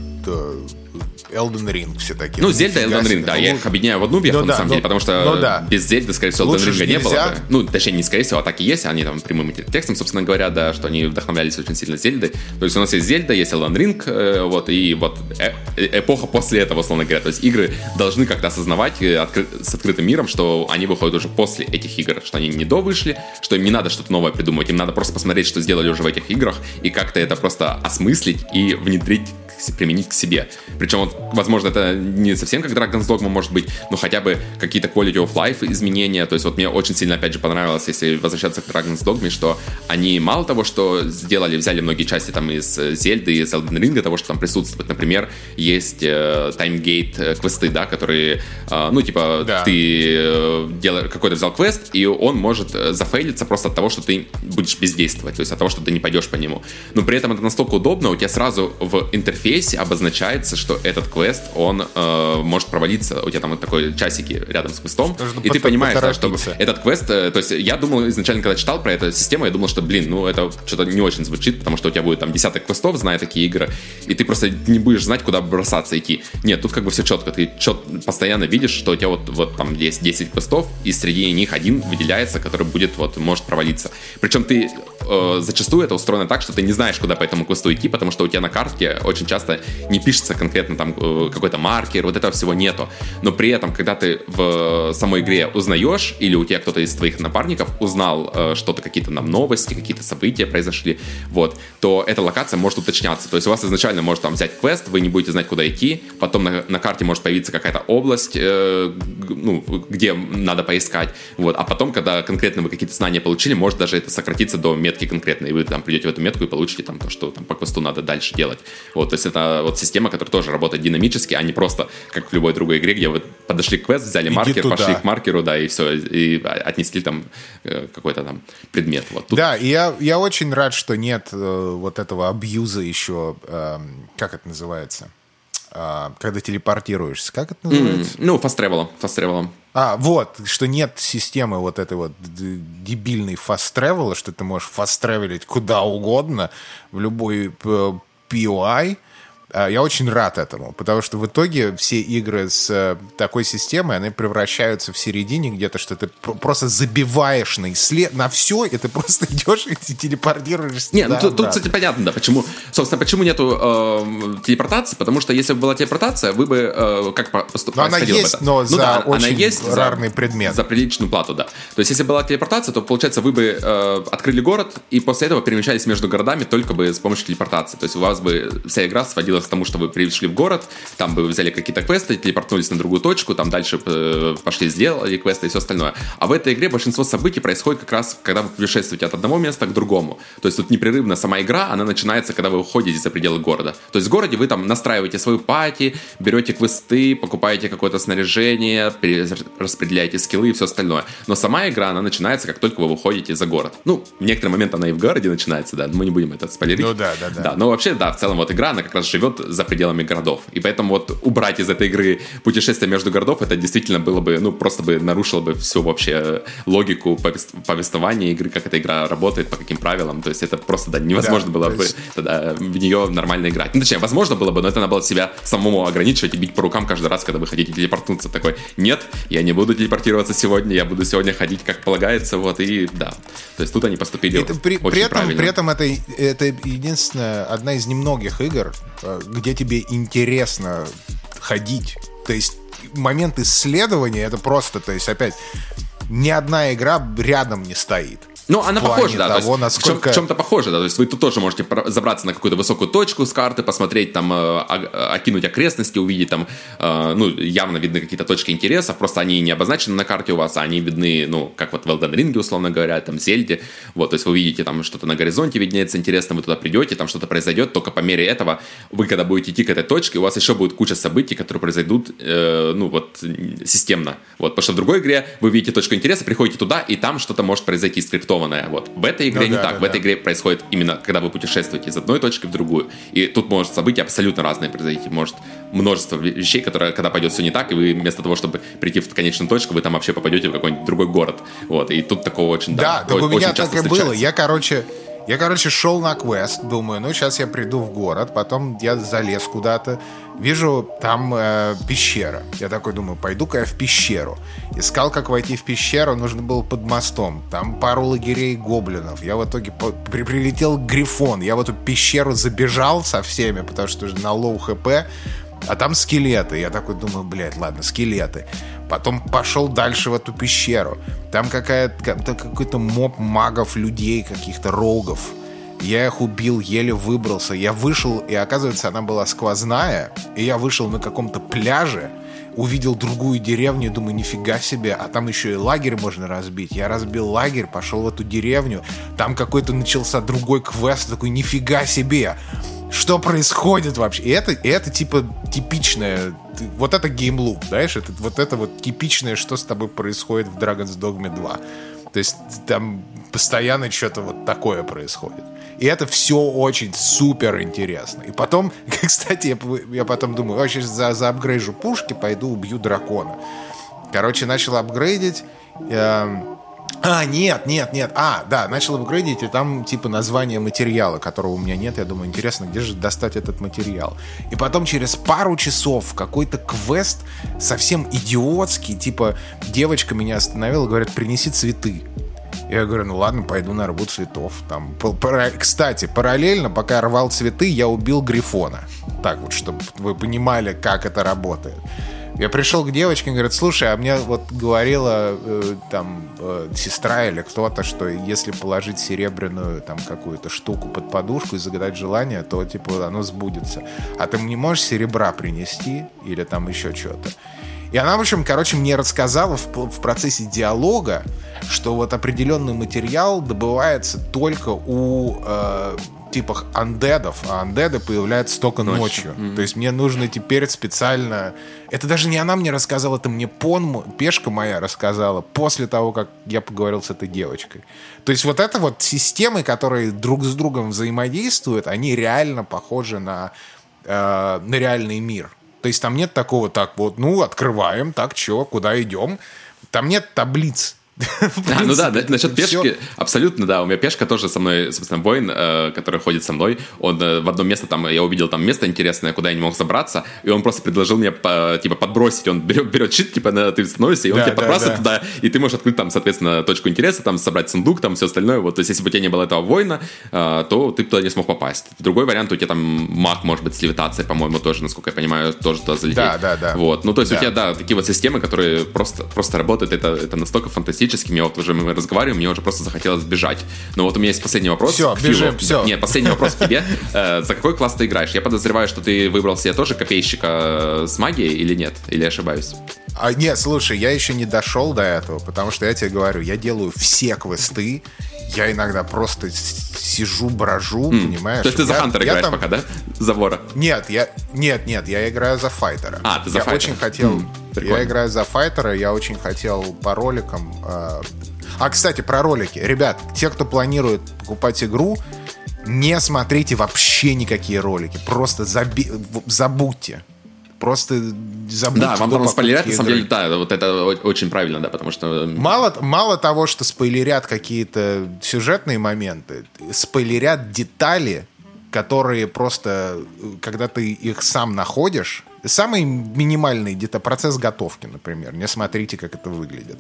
Elden Ring все такие. Ну, Зельда и Elden Ring, да, ну, я их объединяю в одну веху, ну, на да, самом ну, деле, потому что ну, да. без Зельды, скорее всего, Elden Ring не было бы. Ну, точнее, не скорее всего, а так и есть, они там прямым текстом, собственно говоря, да, что они вдохновлялись очень сильно Зельдой. То есть у нас есть Зельда, есть Elden Ring, э, вот, и вот э- эпоха после этого, условно говоря. То есть игры должны как-то осознавать откры- с открытым миром, что они выходят уже после этих игр, что они не до вышли, что им не надо что-то новое придумывать, им надо просто посмотреть, что сделали уже в этих играх, и как-то это просто осмыслить и внедрить, применить к себе. Причем, вот, возможно, это не совсем как Dragon's Dogma может быть, но хотя бы какие-то quality of life изменения. То есть вот мне очень сильно, опять же, понравилось, если возвращаться к Dragon's Dogma, что они мало того, что сделали, взяли многие части там из Зельды, из Elden Ring, для того, что там присутствует. Например, есть э, таймгейт квесты, да, которые, э, ну, типа, да. ты э, делаешь, какой-то взял квест, и он может зафейлиться просто от того, что ты будешь бездействовать, то есть от того, что ты не пойдешь по нему. Но при этом это настолько удобно, у тебя сразу в интерфейсе обозначается, что этот квест, он э, может провалиться, у тебя там вот такой часики рядом с квестом, Нужно и ты понимаешь, да, что этот квест, э, то есть я думал изначально, когда читал про эту систему, я думал, что, блин, ну это что-то не очень звучит, потому что у тебя будет там десяток квестов, зная такие игры, и ты просто не будешь знать, куда бросаться идти. Нет, тут как бы все четко, ты чет, постоянно видишь, что у тебя вот, вот там есть десять квестов, и среди них один выделяется, который будет, вот, может провалиться. Причем ты э, зачастую это устроено так, что ты не знаешь, куда по этому квесту идти, потому что у тебя на карте очень часто не пишется конкретно там какой-то маркер, вот этого всего нету. Но при этом, когда ты в самой игре узнаешь, или у тебя кто-то из твоих напарников узнал э, что-то, какие-то нам новости, какие-то события произошли, вот, то эта локация может уточняться. То есть у вас изначально может там взять квест, вы не будете знать, куда идти, потом на, на карте может появиться какая-то область, э, ну, где надо поискать, вот, а потом, когда конкретно вы какие-то знания получили, может даже это сократиться до метки конкретной, и вы там придете в эту метку и получите там то, что там по квесту надо дальше делать. Вот, то есть это вот система, которая тоже работает динамически, а не просто как в любой другой игре, где вы подошли к квест, взяли Иди маркер, туда. Пошли к маркеру, да, и все, и отнесли там какой-то там предмет. Вот тут... Да, и я, я очень рад, что нет э, вот этого абьюза еще, э, как это называется, э, когда телепортируешься, как это называется? Mm, ну, fast-travel, fast-travel. А, вот, что нет системы вот этой вот дебильной fast-travel, что ты можешь fast-travelить куда угодно, в любой пи о ай. Я очень рад этому, потому что в итоге все игры с такой системой, они превращаются в середине где-то, что ты просто забиваешь на ислед... на все, и ты просто идешь и телепортируешься. Не, ну тут, тут, кстати, понятно, да, почему, собственно, почему нету э, телепортации, потому что если бы была телепортация, вы бы э, как поступали? Она есть, это? но ну, за да, очень она есть рарный за, предмет. За приличную плату, да. То есть если была телепортация, то, получается, вы бы э, открыли город, и после этого перемещались между городами только бы с помощью телепортации. То есть у вас бы вся игра сводилась к тому, что вы пришли в город, там бы вы взяли какие-то квесты, телепортнулись на другую точку, там дальше э, пошли, сделали квесты и все остальное. А в этой игре большинство событий происходит как раз, когда вы путешествуете от одного места к другому. То есть тут непрерывно сама игра, она начинается, когда вы уходите за пределы города. То есть в городе вы там настраиваете свою пати, берете квесты, покупаете какое-то снаряжение, распределяете скиллы и все остальное. Но сама игра, она начинается, как только вы выходите за город. Ну, в некоторый момент она и в городе начинается, да, мы не будем это спойлерить. Ну да, да, да. Да, но вообще, да, в целом вот игра, она как раз живет живет за пределами городов. И поэтому вот убрать из этой игры путешествия между городов, это действительно было бы, ну, просто бы нарушило бы всю вообще логику повествования игры, как эта игра работает, по каким правилам. То есть это просто, да, невозможно да, было бы есть... тогда в нее нормально играть. Ну, точнее, возможно было бы, но это надо было себя самому ограничивать и бить по рукам каждый раз, когда вы хотите телепортнуться. Такой, нет, я не буду телепортироваться сегодня, я буду сегодня ходить как полагается, вот, и да. То есть тут они поступили это, при, очень при этом, правильно. При этом это, это единственная, одна из немногих игр, где тебе интересно ходить. То есть момент исследования, это просто, то есть опять, ни одна игра рядом не стоит. Ну, она похожа, да, того, то есть насколько... в, чем, в чем-то похожа, да, то есть вы тут тоже можете забраться на какую-то высокую точку с карты, посмотреть там, э, окинуть окрестности, увидеть там, э, ну, явно видны какие-то точки интересов, просто они не обозначены на карте у вас, а они видны, ну, как вот в Elden Ring, условно говоря, там, Зельде, вот, то есть вы видите там что-то на горизонте виднеется интересно, вы туда придете, там что-то произойдет, только по мере этого вы, когда будете идти к этой точке, у вас еще будет куча событий, которые произойдут, э, ну, вот, системно, вот, потому что в другой игре вы видите точку интереса, приходите туда, и там что-то может произойти скриптованное, вот. В этой игре ну, не да, так. Да, в этой да. игре происходит именно, когда вы путешествуете из одной точки в другую. И тут может события абсолютно разные произойти. Может множество вещей, которые, когда пойдет все не так, и вы вместо того, чтобы прийти в конечную точку, вы там вообще попадете в какой-нибудь другой город. Вот. И тут такого очень, да, да, да, о- у меня очень часто так и было. Я, короче... Я, короче, шел на квест, думаю, ну, сейчас я приду в город, потом я залез куда-то, вижу, там э, пещера. Я такой думаю, пойду-ка я в пещеру. Искал, как войти в пещеру, нужно было под мостом. Там пару лагерей гоблинов. Я в итоге по- при- прилетел Грифон. Я в эту пещеру забежал со всеми, потому что на лоу хп, а там скелеты. Я такой думаю, блядь, ладно, скелеты. Потом пошел дальше в эту пещеру. Там какая-то, какой-то моб магов, людей, каких-то рогов. Я их убил, еле выбрался. Я вышел, и оказывается, она была сквозная. И я вышел на каком-то пляже, увидел другую деревню, думаю, нифига себе, а там еще и лагерь можно разбить. Я разбил лагерь, пошел в эту деревню. Там какой-то начался другой квест, такой, нифига себе. Что происходит вообще? И это, и это типа типичное, вот это геймлуп, знаешь, это, вот это вот типичное, что с тобой происходит в Dragon's Dogma два. То есть там постоянно что-то вот такое происходит. И это все очень супер интересно. И потом, кстати, я, я потом думаю, я сейчас за, заапгрейжу пушки, пойду убью дракона. Короче, начал апгрейдить. Э, А, нет, нет, нет. А, да, начал апгрейдить, и там типа название материала, которого у меня нет. Я думаю, интересно, где же достать этот материал? И потом через пару часов какой-то квест совсем идиотский, типа девочка меня остановила, говорит, принеси цветы. Я говорю, ну ладно, пойду нарву цветов. Там, пара... Кстати, параллельно, пока я рвал цветы, я убил Грифона. Так вот, чтобы вы понимали, как это работает. Я пришел к девочке и говорит, слушай, а мне вот говорила э, там э, сестра или кто-то, что если положить серебряную там какую-то штуку под подушку и загадать желание, то типа оно сбудется. А ты мне можешь серебра принести или там еще что-то? И она, в общем, короче, мне рассказала в, в процессе диалога, что вот определенный материал добывается только у э, типа андедов, а андеды появляются только ночью. ночью. Mm-hmm. То есть мне нужно теперь специально... Это даже не она мне рассказала, это мне пон, пешка моя рассказала после того, как я поговорил с этой девочкой. То есть вот это вот системы, которые друг с другом взаимодействуют, они реально похожи на, э, на реальный мир. То есть там нет такого, так вот, ну, открываем, так, чё, куда идем. Там нет таблиц. А, ну да, насчет пешки, абсолютно, да, у меня пешка тоже со мной, собственно, воин, э, который ходит со мной, он э, в одно место, там, я увидел там место интересное, куда я не мог забраться, и он просто предложил мне, по, типа, подбросить, он берет, берет щит, типа, на, ты становишься, и он да, тебя да, подбрасывает да. туда, и ты можешь открыть там, соответственно, точку интереса, там, собрать сундук, там, все остальное, вот, то есть, если бы у тебя не было этого воина, э, то ты туда не смог попасть. Другой вариант, у тебя там маг, может быть, с левитацией, по-моему, тоже, насколько я понимаю, тоже туда залететь. Да, да, да. Вот, ну, то есть, да. у тебя, да, такие вот системы, которые просто, просто работают, это, это настолько фантастически. Мне вот уже мы разговариваем, мне уже просто захотелось бежать. Но вот у меня есть последний вопрос. Все, бежим, все. Нет, последний вопрос к тебе. Э, за какой класс ты играешь? Я подозреваю, что ты выбрал себе тоже копейщика с магией или нет? Или ошибаюсь? А, нет, слушай, я еще не дошел до этого, потому что я тебе говорю, я делаю все квесты, я иногда просто сижу, брожу, mm. понимаешь? То есть ты за Хантера играешь там... пока, да? За вора? Нет, я, нет, нет, я играю за Файтера. А, ты за я Файтера. очень хотел... Mm, я играю за Файтера, я очень хотел по роликам... Э... А, кстати, про ролики. Ребят, те, кто планирует покупать игру, Не смотрите вообще никакие ролики. Просто заби... забудьте. Просто забудьте. Да, вам там спойлерят, на самом деле, да, вот это очень правильно, да, потому что... Мало, мало того, что спойлерят какие-то сюжетные моменты, спойлерят детали, которые просто, когда ты их сам находишь, самый минимальный где-то процесс готовки, например, не смотрите, как это выглядит.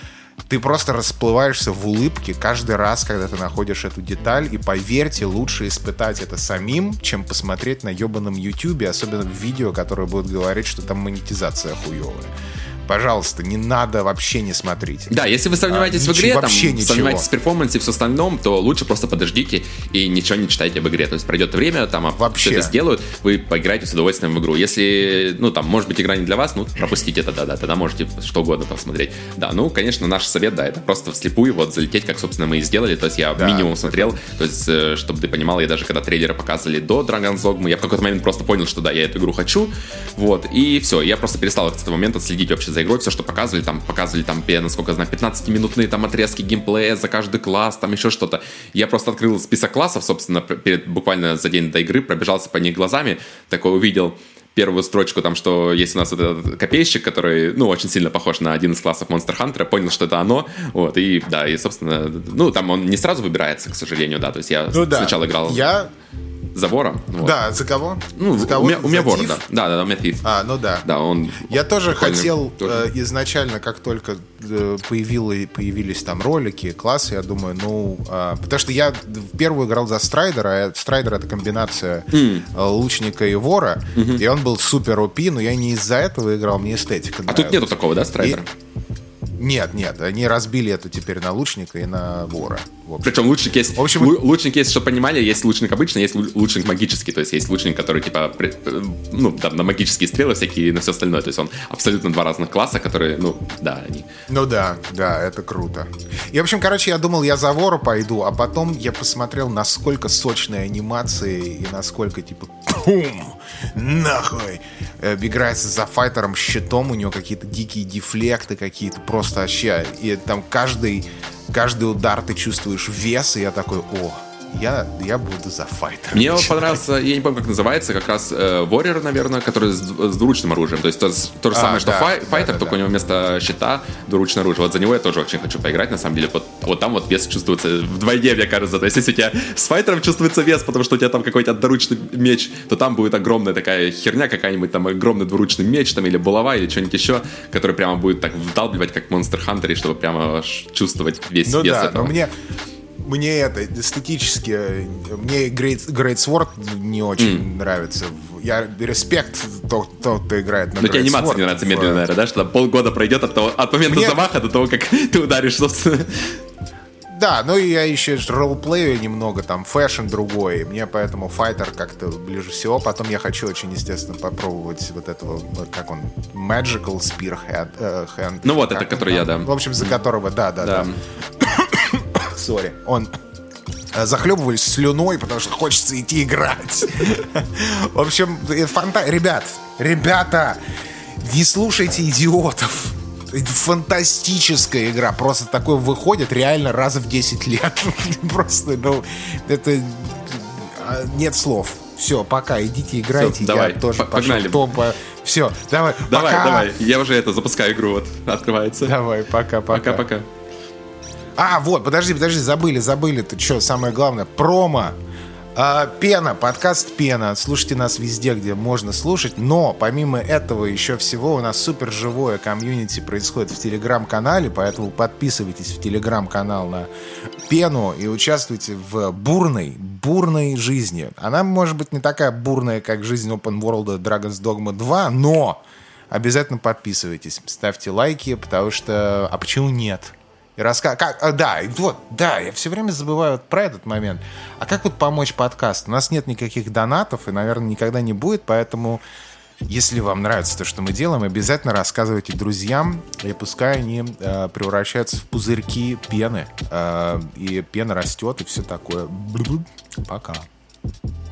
Ты просто расплываешься в улыбке каждый раз, когда ты находишь эту деталь, и поверьте, лучше испытать это самим, чем посмотреть на ебаном Ютубе, особенно в видео, которое будет говорить, что там монетизация хуевая. Пожалуйста, не надо, вообще не смотрите. Да, если вы сомневаетесь а, в игре, там, сомневаетесь в перформансе и все остальном, то лучше просто подождите и ничего не читайте об игре. То есть пройдет время, там вообще все это сделают, вы поиграете с удовольствием в игру. Если, ну, там, может быть, игра не для вас, ну, пропустите это, да, да, тогда можете что угодно посмотреть. Да, ну, конечно, наш совет, да, это просто вслепую вот залететь, как, собственно, мы и сделали. То есть я да, минимум смотрел, то есть, чтобы ты понимал, я даже когда трейлеры показывали до Dragon's Dogma, я в какой-то момент просто понял, что да, я эту игру хочу, вот, и все, я просто перестал с этого момента следить вообще за игрой, все, что показывали, там, показывали, там, насколько я знаю, пятнадцатиминутные там отрезки геймплея за каждый класс, там еще что-то. Я просто открыл список классов, собственно, перед, буквально за день до игры, пробежался по них глазами, такой увидел первую строчку, там, что есть у нас вот этот копейщик, который, ну, очень сильно похож на один из классов Monster Hunter, понял, что это оно, вот, и, да, и, собственно, ну, там он не сразу выбирается, к сожалению, да, то есть я ну, сначала да. играл... Я... За вора. Вот. Да, за кого? Ну, за кого? У меня, у меня вор, да. Да, да, у меня Thief. А, ну да. Да, он Я тоже хотел тоже. Э, изначально, как только э, появилось, появились там ролики, классы, я думаю, ну... Э, потому что я в первую играл за Страйдера, а Страйдер — это комбинация mm. э, лучника и вора, mm-hmm. и он был супер о пи, но я не из-за этого играл, мне эстетика А нравилась. Тут нету такого, да, Страйдера? И... Нет, нет, они разбили это теперь на лучника и на вора. Причем лучник есть, в общем, лучник есть, чтобы понимали, есть лучник обычный, есть лучник магический, то есть есть лучник, который типа, ну, там, на магические стрелы всякие и на все остальное, то есть он абсолютно два разных класса, которые, ну, да, они... Ну да, да, это круто. И, в общем, короче, я думал, я за вора пойду, а потом я посмотрел, насколько сочные анимации и насколько, типа, пум, нахуй, играется за файтером щитом, у него какие-то дикие дефлекты какие-то, просто вообще, и там каждый... Каждый удар ты чувствуешь вес, и я такой, о, я, я буду за файтер. Мне начинать. понравился, я не помню, как называется, как раз э, Warrior, наверное, который с, с двуручным оружием. То есть то, то же а, самое, что да, фай, да, файтер, да, только да. у него вместо щита двуручное оружие. Вот за него я тоже очень хочу поиграть, на самом деле. Вот, вот там вот вес чувствуется вдвойне, мне кажется. То есть если у тебя с файтером чувствуется вес, потому что у тебя там какой-то одноручный меч, то там будет огромная такая херня, какая-нибудь там огромный двуручный меч, там, или булава, или что-нибудь еще, который прямо будет так вдалбливать, как в Monster Hunter, чтобы прямо чувствовать весь ну вес да, этого. Но мне... Мне это эстетически, мне Great, Great Sword не очень mm. нравится. Я респект тот, кто играет на Great Sword. Но тебе анимация не нравится медленно, наверное, да? Что там полгода пройдет от, того, от момента мне... замаха до того, как ты ударишь, собственно. Да, ну и я еще ролплею немного, там фэшн другой. Мне поэтому файтер как-то ближе всего. Потом я хочу очень, естественно, попробовать вот этого, как он, Magical Spear Hand. hand ну вот, это, который я, да. В общем, за которого, да, да, да. Сори, он захлебывались слюной, потому что хочется идти играть. В общем, фанта... Ребят, ребята, не слушайте идиотов. Фантастическая игра. Просто такое выходит реально раз в десять лет. Просто, ну, это... Нет слов. Все, пока, идите играйте. Все, давай, я тоже погнали. Пошел по... Все, давай, давай, пока. Давай, я уже это, запускаю игру, вот, открывается. Давай, пока-пока. Пока-пока. А, вот, подожди, подожди, забыли, забыли. Ты что, самое главное, промо. А, Пена, подкаст Пена. Слушайте нас везде, где можно слушать. Но помимо этого еще всего у нас супер живое комьюнити происходит в Телеграм-канале. Поэтому подписывайтесь в Телеграм-канал на Пену и участвуйте в бурной, бурной жизни. Она может быть не такая бурная, как жизнь Open World Dragon's Dogma два, но обязательно подписывайтесь, ставьте лайки, потому что... А почему нет? И раска... как... Да, вот, да, я все время забываю вот про этот момент. А как вот помочь подкасту? У нас нет никаких донатов и, наверное, никогда не будет, поэтому, если вам нравится то, что мы делаем, обязательно рассказывайте друзьям, и пускай они э, превращаются в пузырьки пены, э, и пена растет, и все такое. Пока.